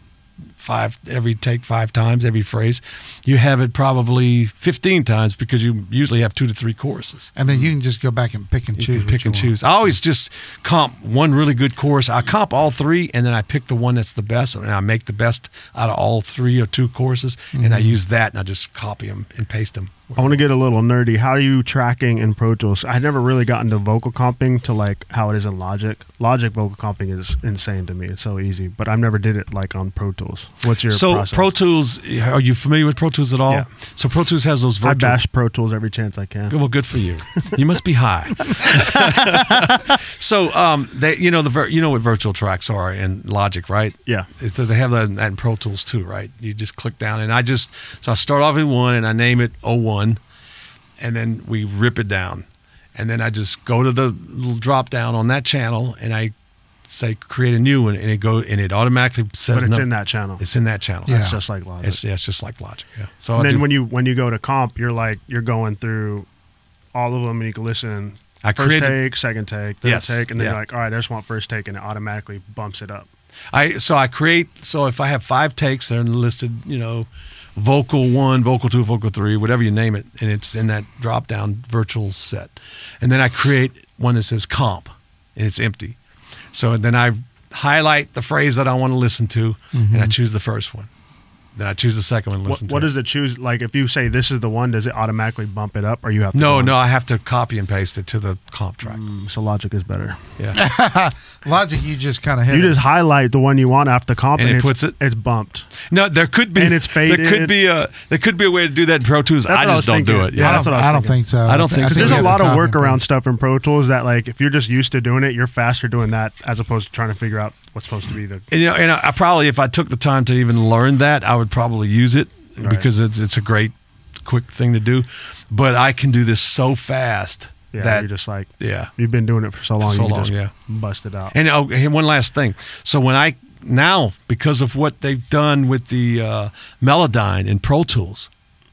take 5 times, every phrase. You have it probably 15 times because you usually have 2 to 3 choruses. And then you can just go back and pick and You choose. can pick and choose. I always just comp one really good chorus. I comp all 3, and then I pick the one that's the best, and I make the best out of all 3 or 2 choruses, and I use that, and I just copy them and paste them. I want to get a little nerdy. How are you tracking in Pro Tools? I never really got into vocal comping to like how it is in Logic. Logic vocal comping is insane to me. It's so easy, but I've never did it like on Pro Tools. What's your process? Pro Tools, are you familiar with Pro Tools at all? Yeah. So Pro Tools has those I virtual. bash Pro Tools every chance I can. Well, good for you. You must be high. So, you know what virtual tracks are in Logic, right? Yeah. So they have that in Pro Tools too, right? You just click down, and I start off with 1, and I name it 01, and then we rip it down, and then I just go to the little drop down on that channel, and I say create a new one, and it automatically says. But it's no, in that channel. It's in that channel. Yeah. It's just like Logic. It's just like Logic. Yeah. So And I then do- when you go to comp, you're going through all of them, and you can listen. I First created- take, second take, third Yes, take, and then yeah. you're like, all right, I just want first take, and it automatically bumps it up. So if I have 5 takes, they're listed, vocal 1, vocal 2, vocal 3, whatever you name it, and it's in that drop down virtual set. And then I create one that says comp, and it's empty. So then I highlight the phrase that I want to listen to, and I choose the first one. Then I choose the second one and listen What to does it choose? Like, if you say this is the one, does it automatically bump it up, or you have to? No, I have to copy and paste it to the comp track. So Logic is better. Yeah. Logic, you just kind of hit You it. just highlight the one you want after comp, And it it's, puts it- It's bumped. No, there could be And it's There faded. could be a way to do that in Pro Tools. That's I what I just was don't do thinking. it. Yeah, I that's don't, what I was I don't thinking. think so. I don't think so. Because think there's you a have lot to of copy and workaround paste. stuff in Pro Tools that, like, if you're just used to doing it, you're faster doing that as opposed to trying to figure out what's supposed to be the. And I probably, if I took the time to even learn that, I would probably use it because it's a great, quick thing to do. But I can do this so fast Yeah, that you're just like, yeah. you've been doing it for so long, So you can long, just yeah. bust it out. And one last thing. So when now because of what they've done with the Melodyne in Pro Tools,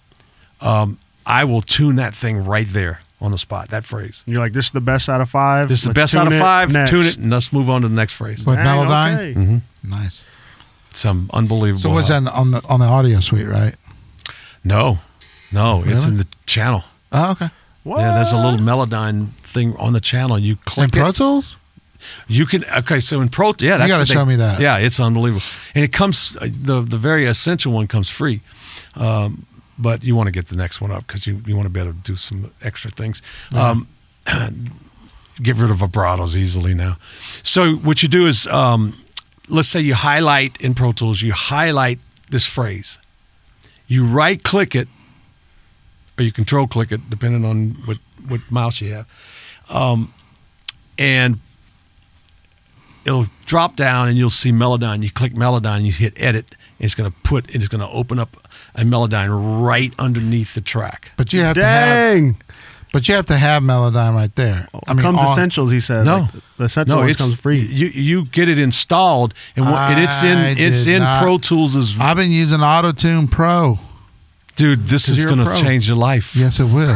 I will tune that thing right there on the spot. That phrase. You're like, this is the best out of 5. This is the Let's best out tune of it. 5. Next. Tune it, and let's move on to the next phrase. With Dang, Melodyne? okay. Mm-hmm. Nice. Some unbelievable. So what's that on the audio suite, right? No, it's Really? in the channel. Oh, okay. What? Yeah, there's a little Melodyne thing on the channel. You In click Pro it. Tools? You can so in Pro, yeah, that's gotta what they- show me that. Yeah, it's unbelievable, and it comes the very essential one comes free. but you want to get the next one up because you want to be able to do some extra things. Get rid of vibratos easily now. So what you do is, let's say you highlight in Pro Tools, you highlight this phrase. You right-click it, or you control-click it, depending on what mouse you have. And it'll drop down, and you'll see Melodyne. You click Melodyne, you hit Edit, and it's going to open up a Melodyne right underneath the track. But you have Dang. But you have to have Melodyne right there. Comes essentials, he said. No. Like the essential one comes free. You get it installed, and it's in Pro Tools as I've been using AutoTune Pro. dude. This is you're a going to pro. change your life. Yes, it will.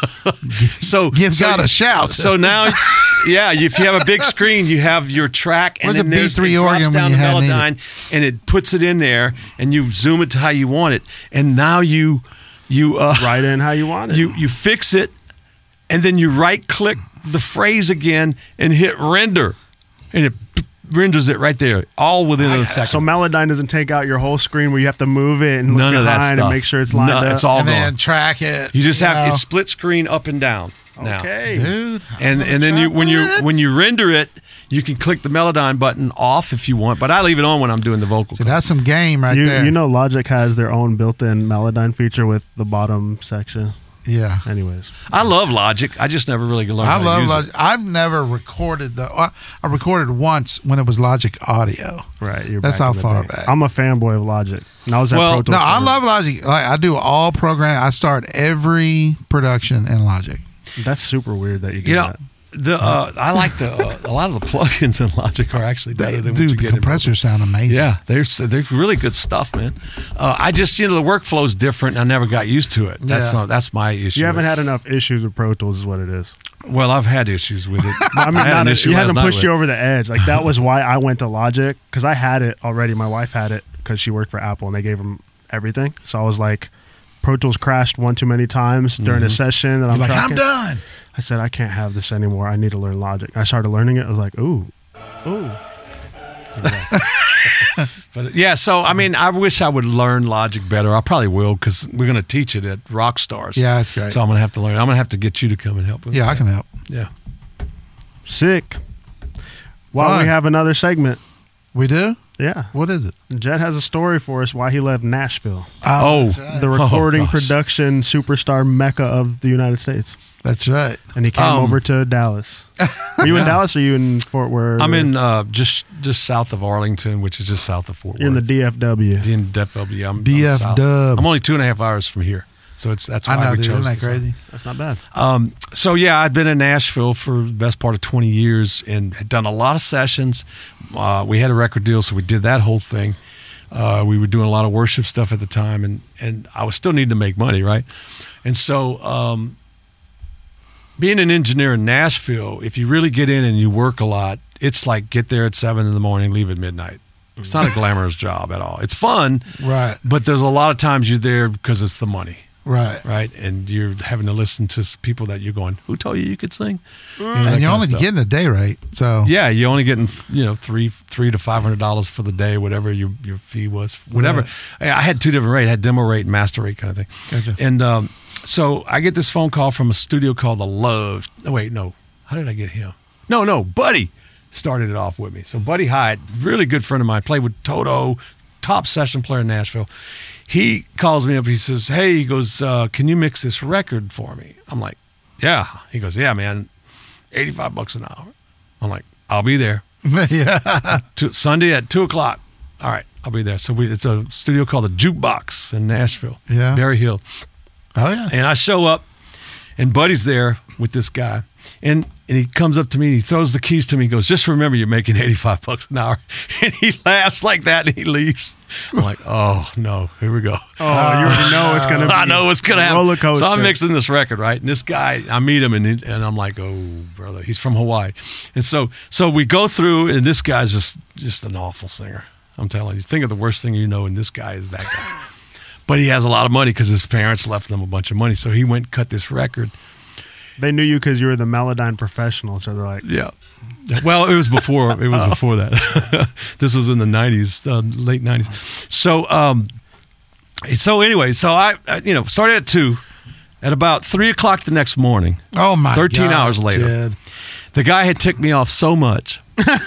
So Give God a shout. So now, if you have a big screen, you have your track, and Where's then the there's B3 it drops organ when down you the had needed? Melodyne, and it puts it in there, and you zoom it to how you want it, and now you Right in how you want it. you fix it, and then you right-click the phrase again and hit render, and it renders it right there, all within a second. So Melodyne doesn't take out your whole screen where you have to move it and look None of that behind stuff. and make sure it's lined up. It's all and gone. then track it. You just have know. it's split screen up and down now. Okay. Dude. And then when you render it, you can click the Melodyne button off if you want, but I leave it on when I'm doing the vocal. See, that's some game right there. You know Logic has their own built-in Melodyne feature with the bottom section. Yeah. Anyways. I love Logic. I just never really learned I how love to use Logic. I've never recorded I recorded once when it was Logic Audio. Right. You're That's back how in the far day. back. I'm a fanboy of Logic. And I was at Well, Pro Tools No, I first. love Logic. Like, I do all program. I start every production in Logic. That's super weird that you it. do You know, that. I like a lot of the plugins in Logic are actually better than what you Dude, the get in compressors sound amazing. Yeah, they're really good stuff, man. I just the workflow is different. I never got used to it. That's my issue. You haven't had enough issues with Pro Tools is what it is. Well, I've had issues with it. I mean, had an issue you last hasn't night pushed with you it. over the edge. Like that was why I went to Logic because I had it already. My wife had it because she worked for Apple and they gave them everything. So I was like, Pro Tools crashed one too many times during a session that I'm You're like, tracking. I'm done. I said, I can't have this anymore. I need to learn Logic. I started learning it. I was like, ooh. But yeah, so I mean, I wish I would learn Logic better. I probably will because we're going to teach it at Rockstars. Yeah, that's great. So I'm going to have to learn. I'm going to have to get you to come and help with Yeah, that. I can help. Yeah. Sick. While Fun. we have another segment. We do? Yeah. What is it? Jet has a story for us why he left Nashville, Oh. that's right. the recording, gosh. production, superstar mecca of the United States. That's right. And he came over to Dallas. Are you in Dallas or are you in Fort Worth? I'm in just south of Arlington, which is just south of Fort You're in Worth. the DFW. In DFW. I'm DF south. dub. I'm only 2.5 hours from here. So that's why I know, we dude. chose Isn't that this. crazy? That's not bad. So yeah, I'd been in Nashville for the best part of 20 years and had done a lot of sessions. We had a record deal, so we did that whole thing. We were doing a lot of worship stuff at the time, and I was still needing to make money, right? And so being an engineer in Nashville, if you really get in and you work a lot, it's like get there at 7 a.m, leave at midnight. It's not a glamorous job at all. It's fun, Right. but there's a lot of times you're there because it's the money. Right. Right, and you're having to listen to people that you're going, who told you could sing? You know, that And kind you're of only stuff. getting a day rate. So Yeah, you're only getting $300 to $500 for the day, whatever your fee was, whatever. I had two different rates. I had demo rate and master rate kind of thing. Gotcha. And so I get this phone call from a studio called The Love. Oh, wait, no. How did I get him? No, Buddy started it off with me. So Buddy Hyatt, really good friend of mine, played with Toto, top session player in Nashville. He calls me up. He says, hey, he goes, can you mix this record for me? I'm like, yeah. He goes, yeah, man, $85 an hour. I'm like, I'll be there. yeah. Sunday at 2:00. All right, I'll be there. So it's a studio called the Jukebox in Nashville, Yeah. Berry Hill. Oh yeah. And I show up, and Buddy's there with this guy, and he comes up to me, and he throws the keys to me. He goes, just remember, you're making $85 an hour. And he laughs like that, and he leaves. I'm like, oh no, here we go. Oh, you already know it's going to be I know what's going to happen. roller coaster. So I'm mixing this record, right? And this guy, I meet him, and I'm like, oh, brother, he's from Hawaii. And so we go through, and this guy's just an awful singer. I'm telling you. Think of the worst thing you know, and this guy is that guy. But he has a lot of money because his parents left them a bunch of money. So he went and cut this record. They knew you because you were the Melodyne professional, so they're like, Yeah. Well, it was before. It was before that. This was in the 90s, late 90s. So So anyway, started at 2. At about 3 o'clock the next morning, Oh my 13 God, hours later. Jed. the guy had ticked me off so much.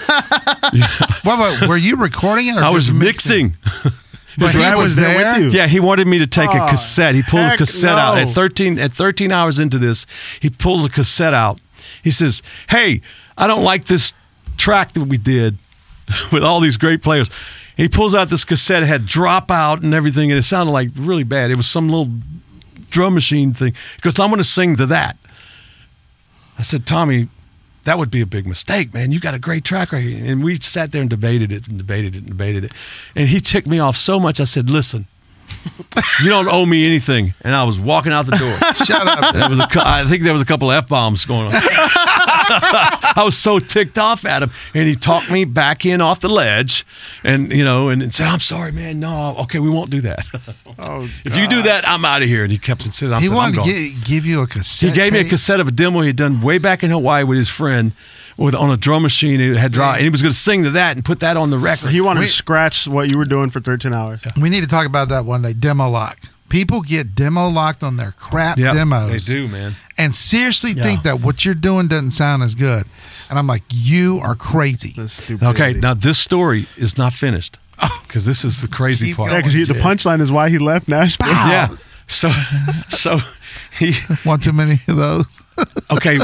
Wait, were you recording it? Or I was just mixing. But he Brad was was there there. with you. Yeah, he wanted me to take a cassette. He pulled a heck cassette out no. at 13 hours into this. He pulls a cassette out. He says, "Hey, I don't like this track that we did with all these great players." He pulls out this cassette, it had Dropout and everything, and it sounded like really bad. It was some little drum machine thing. He goes, "I'm going to sing to that." I said, "Tommy, that would be a big mistake, man. You got a great track right here." And we sat there and debated it. And he ticked me off so much, I said, "Listen, you don't owe me anything." And I was walking out the door. Shut up. I think there was a couple of F-bombs going on. I was so ticked off at him. And he talked me back in off the ledge and said, "I'm sorry, man. No, okay, we won't do that. Oh, If you do that, I'm out of here." And he kept insisting. He I'm wanted going. to give you a cassette. He gave me a tape? cassette of a demo he had done way back in Hawaii with his friend on a drum machine. It had and he was going to sing to that and put that on the record. He wanted Wait. to scratch what you were doing for 13 hours. We need to talk about that one day. Demo lock. People get demo locked on their crap Yep, demos. They do, man. And seriously Yeah. think that what you're doing doesn't sound as good. And I'm like, you are crazy. That's stupid. Okay, now this story is not finished because this is the crazy Keep part. Yeah, because the Jed. punchline is why he left Nashville. Yeah. So he Want too many of those? okay.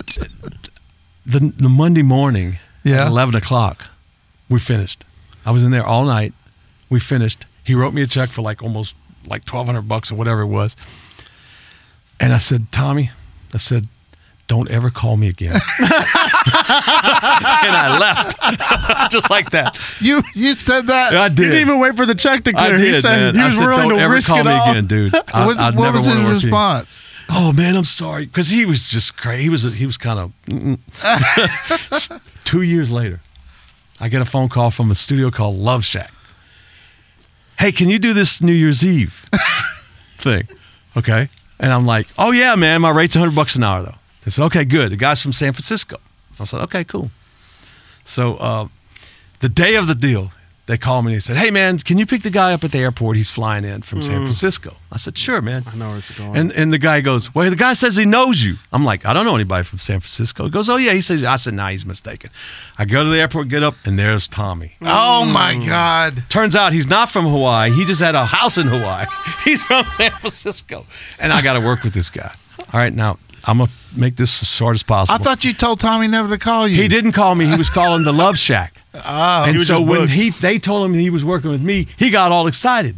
The Monday morning Yeah. at 11 o'clock, we finished. I was in there all night. We finished. He wrote me a check for almost $1,200 or whatever it was. And I said, "Tommy," I said, "don't ever call me again." And I left just like that. You said that? I He did. didn't even wait for the check to I clear. did, He said man. he I was said, willing "Don't to ever risk call it me all." again, dude. What I'd was never his want to work again." response? "Oh man, I'm sorry," because he was just crazy. He was kind of. 2 years later, I get a phone call from a studio called Love Shack. "Hey, can you do this New Year's Eve thing?" Okay, and I'm like, "Oh yeah, man, my rate's $100 an hour though." They said, "Okay, good." The guy's from San Francisco. I said, "Okay, cool." So the day of the deal, they called me and they said, "Hey man, can you pick the guy up at the airport? He's flying in from San Francisco." I said, "Sure, man." I know where it's going. And the guy goes, "Well, the guy says he knows you." I'm like, "I don't know anybody from San Francisco." He goes, "Oh yeah." He says, I said, "Nah, he's mistaken." I go to the airport, get up, and there's Tommy. Oh, my God. Turns out he's not from Hawaii. He just had a house in Hawaii. He's from San Francisco. And I got to work with this guy. All right, now I'm going to make this as short as possible. I thought you told Tommy never to call you. He didn't call me. He was calling the Love Shack. Oh. And was so just when booked. they told him he was working with me, he got all excited.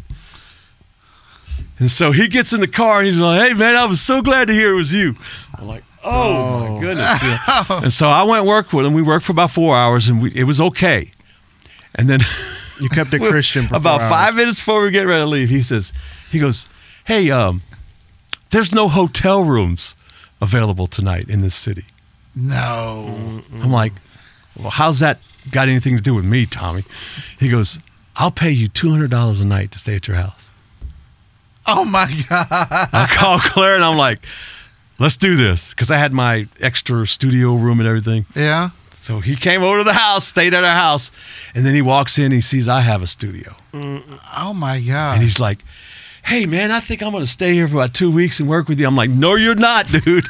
And so he gets in the car and he's like, "Hey man, I was so glad to hear it was you." I'm like, "Oh my goodness." And so I went and worked with him. We worked for about 4 hours and it was okay. And then You kept it Christian for about 4 hours. 5 minutes before we get ready to leave, he goes, "Hey, there's no hotel rooms available tonight in this city." No. I'm like, "Well, how's that got anything to do with me, Tommy?" He goes, "I'll pay you $200 a night to stay at your house." Oh, my God. I call Claire and I'm like, "Let's do this." Because I had my extra studio room and everything. Yeah. So he came over to the house, stayed at our house, and then he walks in, he sees I have a studio. Oh, my God. And he's like, "Hey, man, I think I'm going to stay here for about 2 weeks and work with you." I'm like, "No, you're not, dude."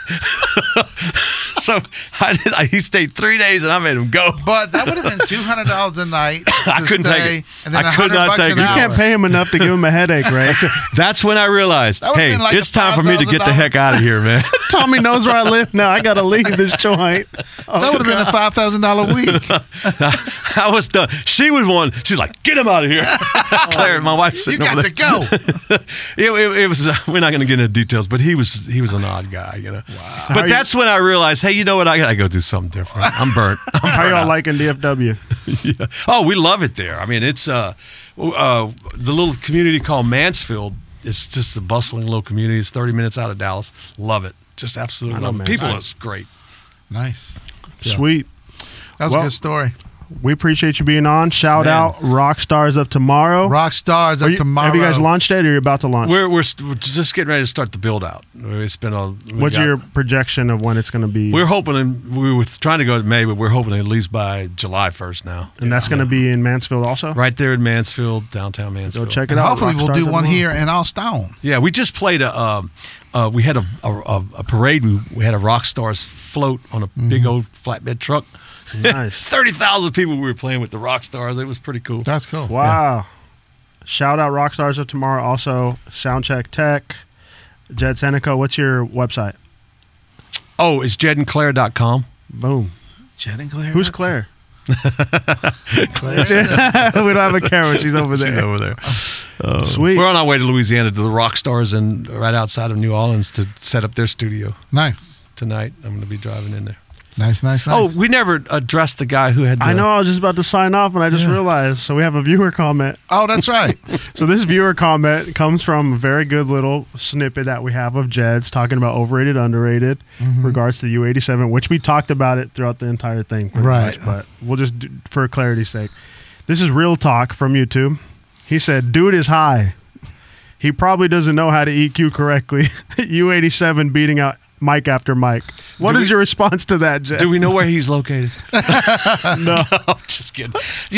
So he stayed 3 days and I made him go. But that would have been $200 a night to I couldn't take stay, it. and then I could not $100 take an it. You hour. can't pay him enough to give him a headache, right? That's when I realized, That would've hey, been like it's a time for me to get the $5,000 heck out of here, man. Tommy knows where I live now. I got to leave this joint. Oh, That would have been a $5,000 week. I was done. She was one. She's like, "Get him out of here." Claire, my wife's You sitting got over to there. go. It was. We're not going to get into details, but he was an odd guy, Wow. How But you- that's when I realized, hey, you know what? I got to go do something different. I'm burnt. How y'all liking DFW? Yeah. Oh, we love it there. I mean, it's the little community called Mansfield. It's just a bustling little community. It's 30 minutes out of Dallas. Love it. Just absolutely I know love it. People Mansfield. are great. Nice. Yeah. Sweet. That was Well- a good story. we appreciate you being on. Shout Man. out Rock Stars of Tomorrow. Rock Stars of tomorrow. Have you guys launched it, or you're about to launch? We're just getting ready to start the build out. It's been What's your projection of when it's going to be? We're hoping, we were trying to go in May, but we're hoping at least by July 1st now. And that's going to be in Mansfield also? Right there in Mansfield, downtown Mansfield. Go check it And out. hopefully Rock we'll Stars do of one Tomorrow. here in Allstown. Yeah, we just played we had a parade. We had a Rock Stars float on a big old flatbed truck. Nice. 30,000 people we were playing with the Rock Stars. It was pretty cool. That's cool. Wow. Shout out Rock Stars of Tomorrow. Also, Soundcheck Tech. Jed Seneca, what's your website? Oh, it's jedandclaire.com. Boom. Jed and Claire. Who's Claire? Claire? We don't have a camera. She's over there. She's over there. Sweet. We're on our way to Louisiana to the Rock Stars and right outside of New Orleans to set up their studio Nice. tonight. I'm going to be driving in there. Nice. Oh, we never addressed the guy who had the... I know. I was just about to sign off, and I just realized. So we have a viewer comment. Oh, that's right. So this viewer comment comes from a very good little snippet that we have of Jed's talking about overrated, underrated, regards to the U87, which we talked about it throughout the entire thing. pretty Right. much, but we'll just, for clarity's sake. This is Real Talk from YouTube. He said, dude is high. He probably doesn't know how to EQ correctly. U87 beating out mic after mic. What is your response to that, Jed? Do we know where he's located? No. I'm just kidding.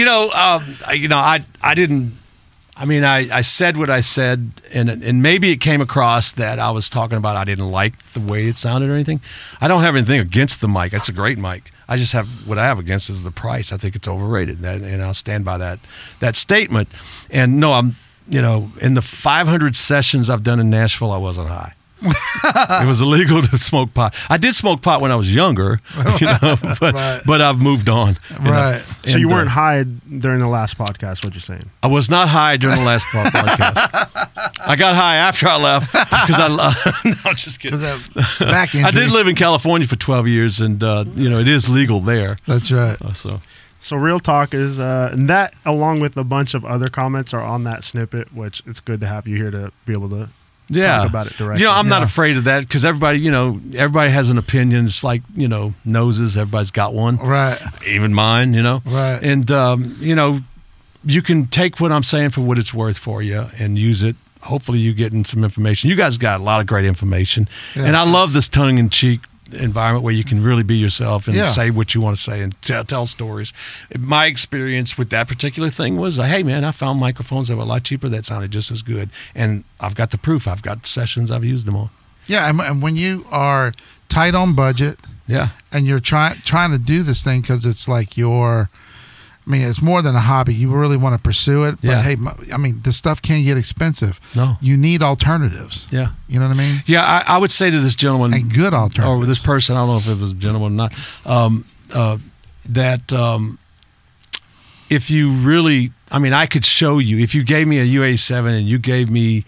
I didn't. I mean, I said what I said, and maybe it came across that I was talking about I didn't like the way it sounded or anything. I don't have anything against the mic. It's a great mic. I just have what I have against is the price. I think it's overrated, and I'll stand by that statement. And no, I'm in the 500 sessions I've done in Nashville, I wasn't high. It was illegal to smoke pot. I did smoke pot when I was younger, but I've moved on. Right. So you weren't high during the last podcast, what you're saying? I was not high during the last podcast. I got high after I left because no, just kidding. Back I did live in California for 12 years, and it is legal there. That's right. So Real Talk is, and that along with a bunch of other comments are on that snippet, which it's good to have you here to be able to talk about it directly. I'm not afraid of that because everybody has an opinion. It's like, noses. Everybody's got one. Right. Even mine, Right. And, you can take what I'm saying for what it's worth for you and use it. Hopefully you getting some information. You guys got a lot of great information. Yeah. And I love this tongue-in-cheek environment where you can really be yourself and Yeah. say what you want to say and tell stories. My experience with that particular thing was, hey man, I found microphones that were a lot cheaper that sounded just as good, and I've got the proof. I've got sessions I've used them on. Yeah, and when you are tight on budget Yeah, and you're trying to do this thing because it's like it's more than a hobby. You really want to pursue it. But Yeah. hey, this stuff can get expensive. No. You need alternatives. yeah, You know what I mean? yeah. I would say to this gentleman, And good alternatives. or this person, I don't know if it was a gentleman or not, that if you really, I could show you, if you gave me a U87 and you gave me,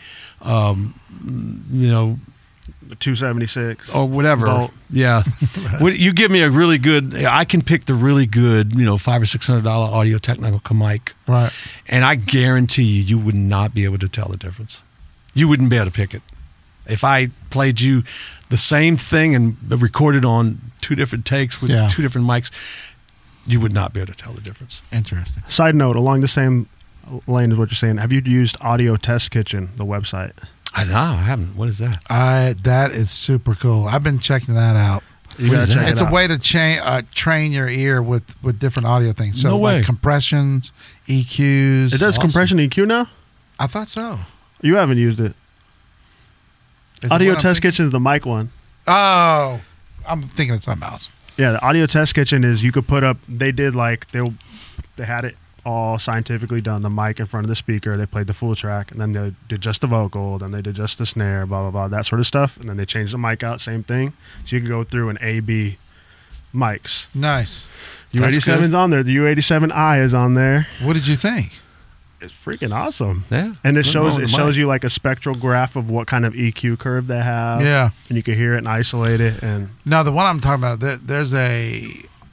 The 276. or whatever, Volt. yeah, you give me a really good, I can pick the really good, $500 or $600 Audio Technica mic, Right. and I guarantee you would not be able to tell the difference. You wouldn't be able to pick it. If I played you the same thing and recorded on two different takes with Yeah. two different mics, you would not be able to tell the difference. Interesting. Side note, along the same lane as what you're saying, have you used Audio Test Kitchen, the website? I know, I haven't. What is that? That is super cool. I've been checking that out. You gotta check It's it a out. way to train your ear with different audio things. So No way. like compressions, EQs. It does Awesome. compression EQ now? I thought so. You haven't used it. Is it Audio what I'm Test thinking? Kitchen is the mic one. Oh, I'm thinking of something else. Yeah, the Audio Test Kitchen is you could put up. They did they had it all scientifically done. The mic in front of the speaker. They played the full track, and then they did just the vocal. Then they did just the snare. Blah blah blah. That sort of stuff. And then they changed the mic out. Same thing. So you can go through and A/B mics. Nice. That's U87's good. on there. The U87i is on there. What did you think? It's freaking awesome. Yeah, And it nothing wrong shows with the mic. you like a spectral graph of what kind of EQ curve they have. Yeah. And you can hear it and isolate it. And No, the one I'm talking about. There's a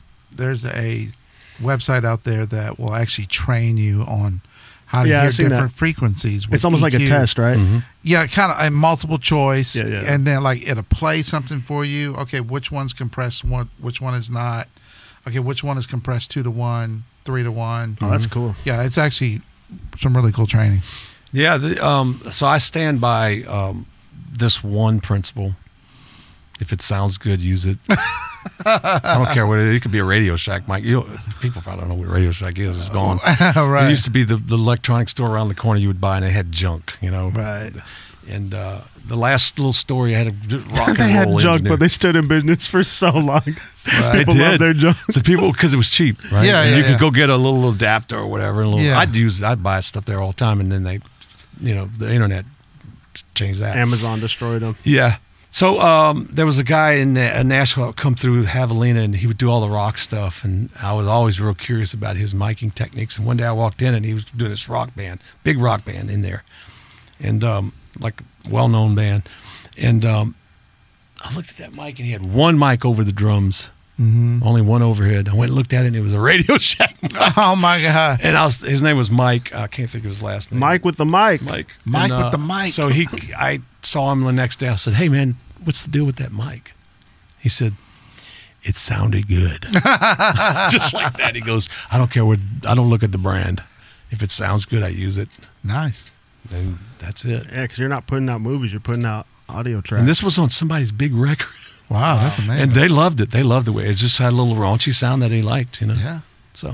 website out there that will actually train you on how to Yeah, hear I've seen different frequencies. With it's almost like a EQ. test, right? Mhm. Yeah, kind of a multiple choice. Yeah, yeah. And then like it'll play something for you. Okay, which one's compressed? Which one is not? okay, which one is compressed 2-to-1, 3-to-1. Oh, that's cool. Yeah, it's actually some really cool training. Yeah. So I stand by this one principle. If it sounds good, use it. I don't care what it is. It could be a Radio Shack mic. People probably don't know what Radio Shack is. It's gone. Right. It used to be the electronic store around the corner you would buy, and they had junk, Right. And the last little store, you had a rock and They had roll junk, engineer. but they stood in business for so long. Right. People They love did. their junk. The people, because it was cheap, right? Yeah, and yeah, you yeah. could go get a little adapter or whatever. Yeah. I'd buy stuff there all the time, and then they, the internet changed that. Amazon destroyed them. Yeah. So there was a guy in Nashville that would come through Javelina, and he would do all the rock stuff. And I was always real curious about his miking techniques. And one day I walked in, and he was doing this rock band, big rock band in there, and like a well-known band. And I looked at that mic, and he had one mic over the drums, only one overhead. I went and looked at it, and it was a Radio Shack mic. Oh my God. And his name was Mike. I can't think of his last name. Mike with the mic. Mike With the mic. So I saw him the next day. I said, "Hey man, what's the deal with that mic?" He said, "It sounded good." Just like that. He goes, "I don't care what. I don't look at the brand. If it sounds good, I use it, Nice. and that's it." Yeah, because you're not putting out movies, you're putting out audio tracks. And this was on somebody's big record, Wow, that's amazing. and they loved it. They loved the way it just had a little raunchy sound that he liked. Yeah. So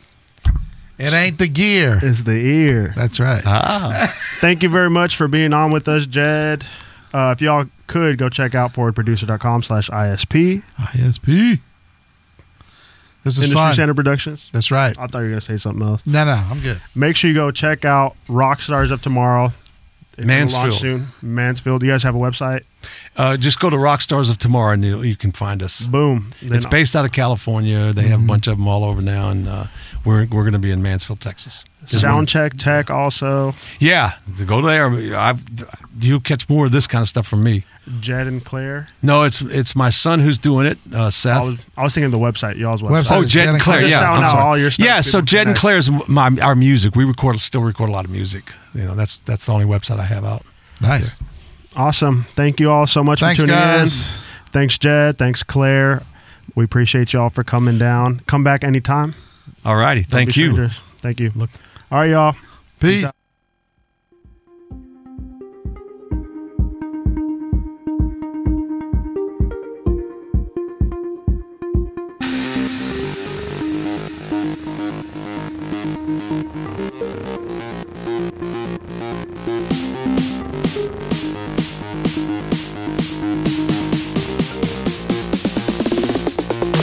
It ain't the gear. is the ear. That's right. Thank you very much for being on with us, Jed. If y'all could go check out forwardproducer.com/ISP. ISP. This was Industry fun. Center Productions. That's right. I thought you were going to say something else. No, I'm good. Make sure you go check out Rockstars Up Tomorrow. It's gonna launch Mansfield. soon. Mansfield. You guys have a website? just go to Rockstars of Tomorrow, and you can find us. Boom. Then It's based out of California. They have a bunch of them all over now, and we're going to be in Mansfield, Texas. Soundcheck Tech also. Yeah, to go there. You catch more of this kind of stuff from me. Jed and Claire. No, it's my son who's doing it, Seth. I was thinking the website, y'all's website. Website. Oh, Jed and Claire. Just Yeah, shouting I'm out sorry. all your stuff. Yeah, so People Jed and connect. Claire's our music. We still record a lot of music. That's the only website I have out. Nice. Awesome. Thank you all so much Thanks, for tuning guys. in. Thanks, Jed. Thanks, Claire. We appreciate y'all for coming down. Come back anytime. All righty, Don't thank be you. strangers. Thank you. Look. All right, y'all. Peace. Thank you.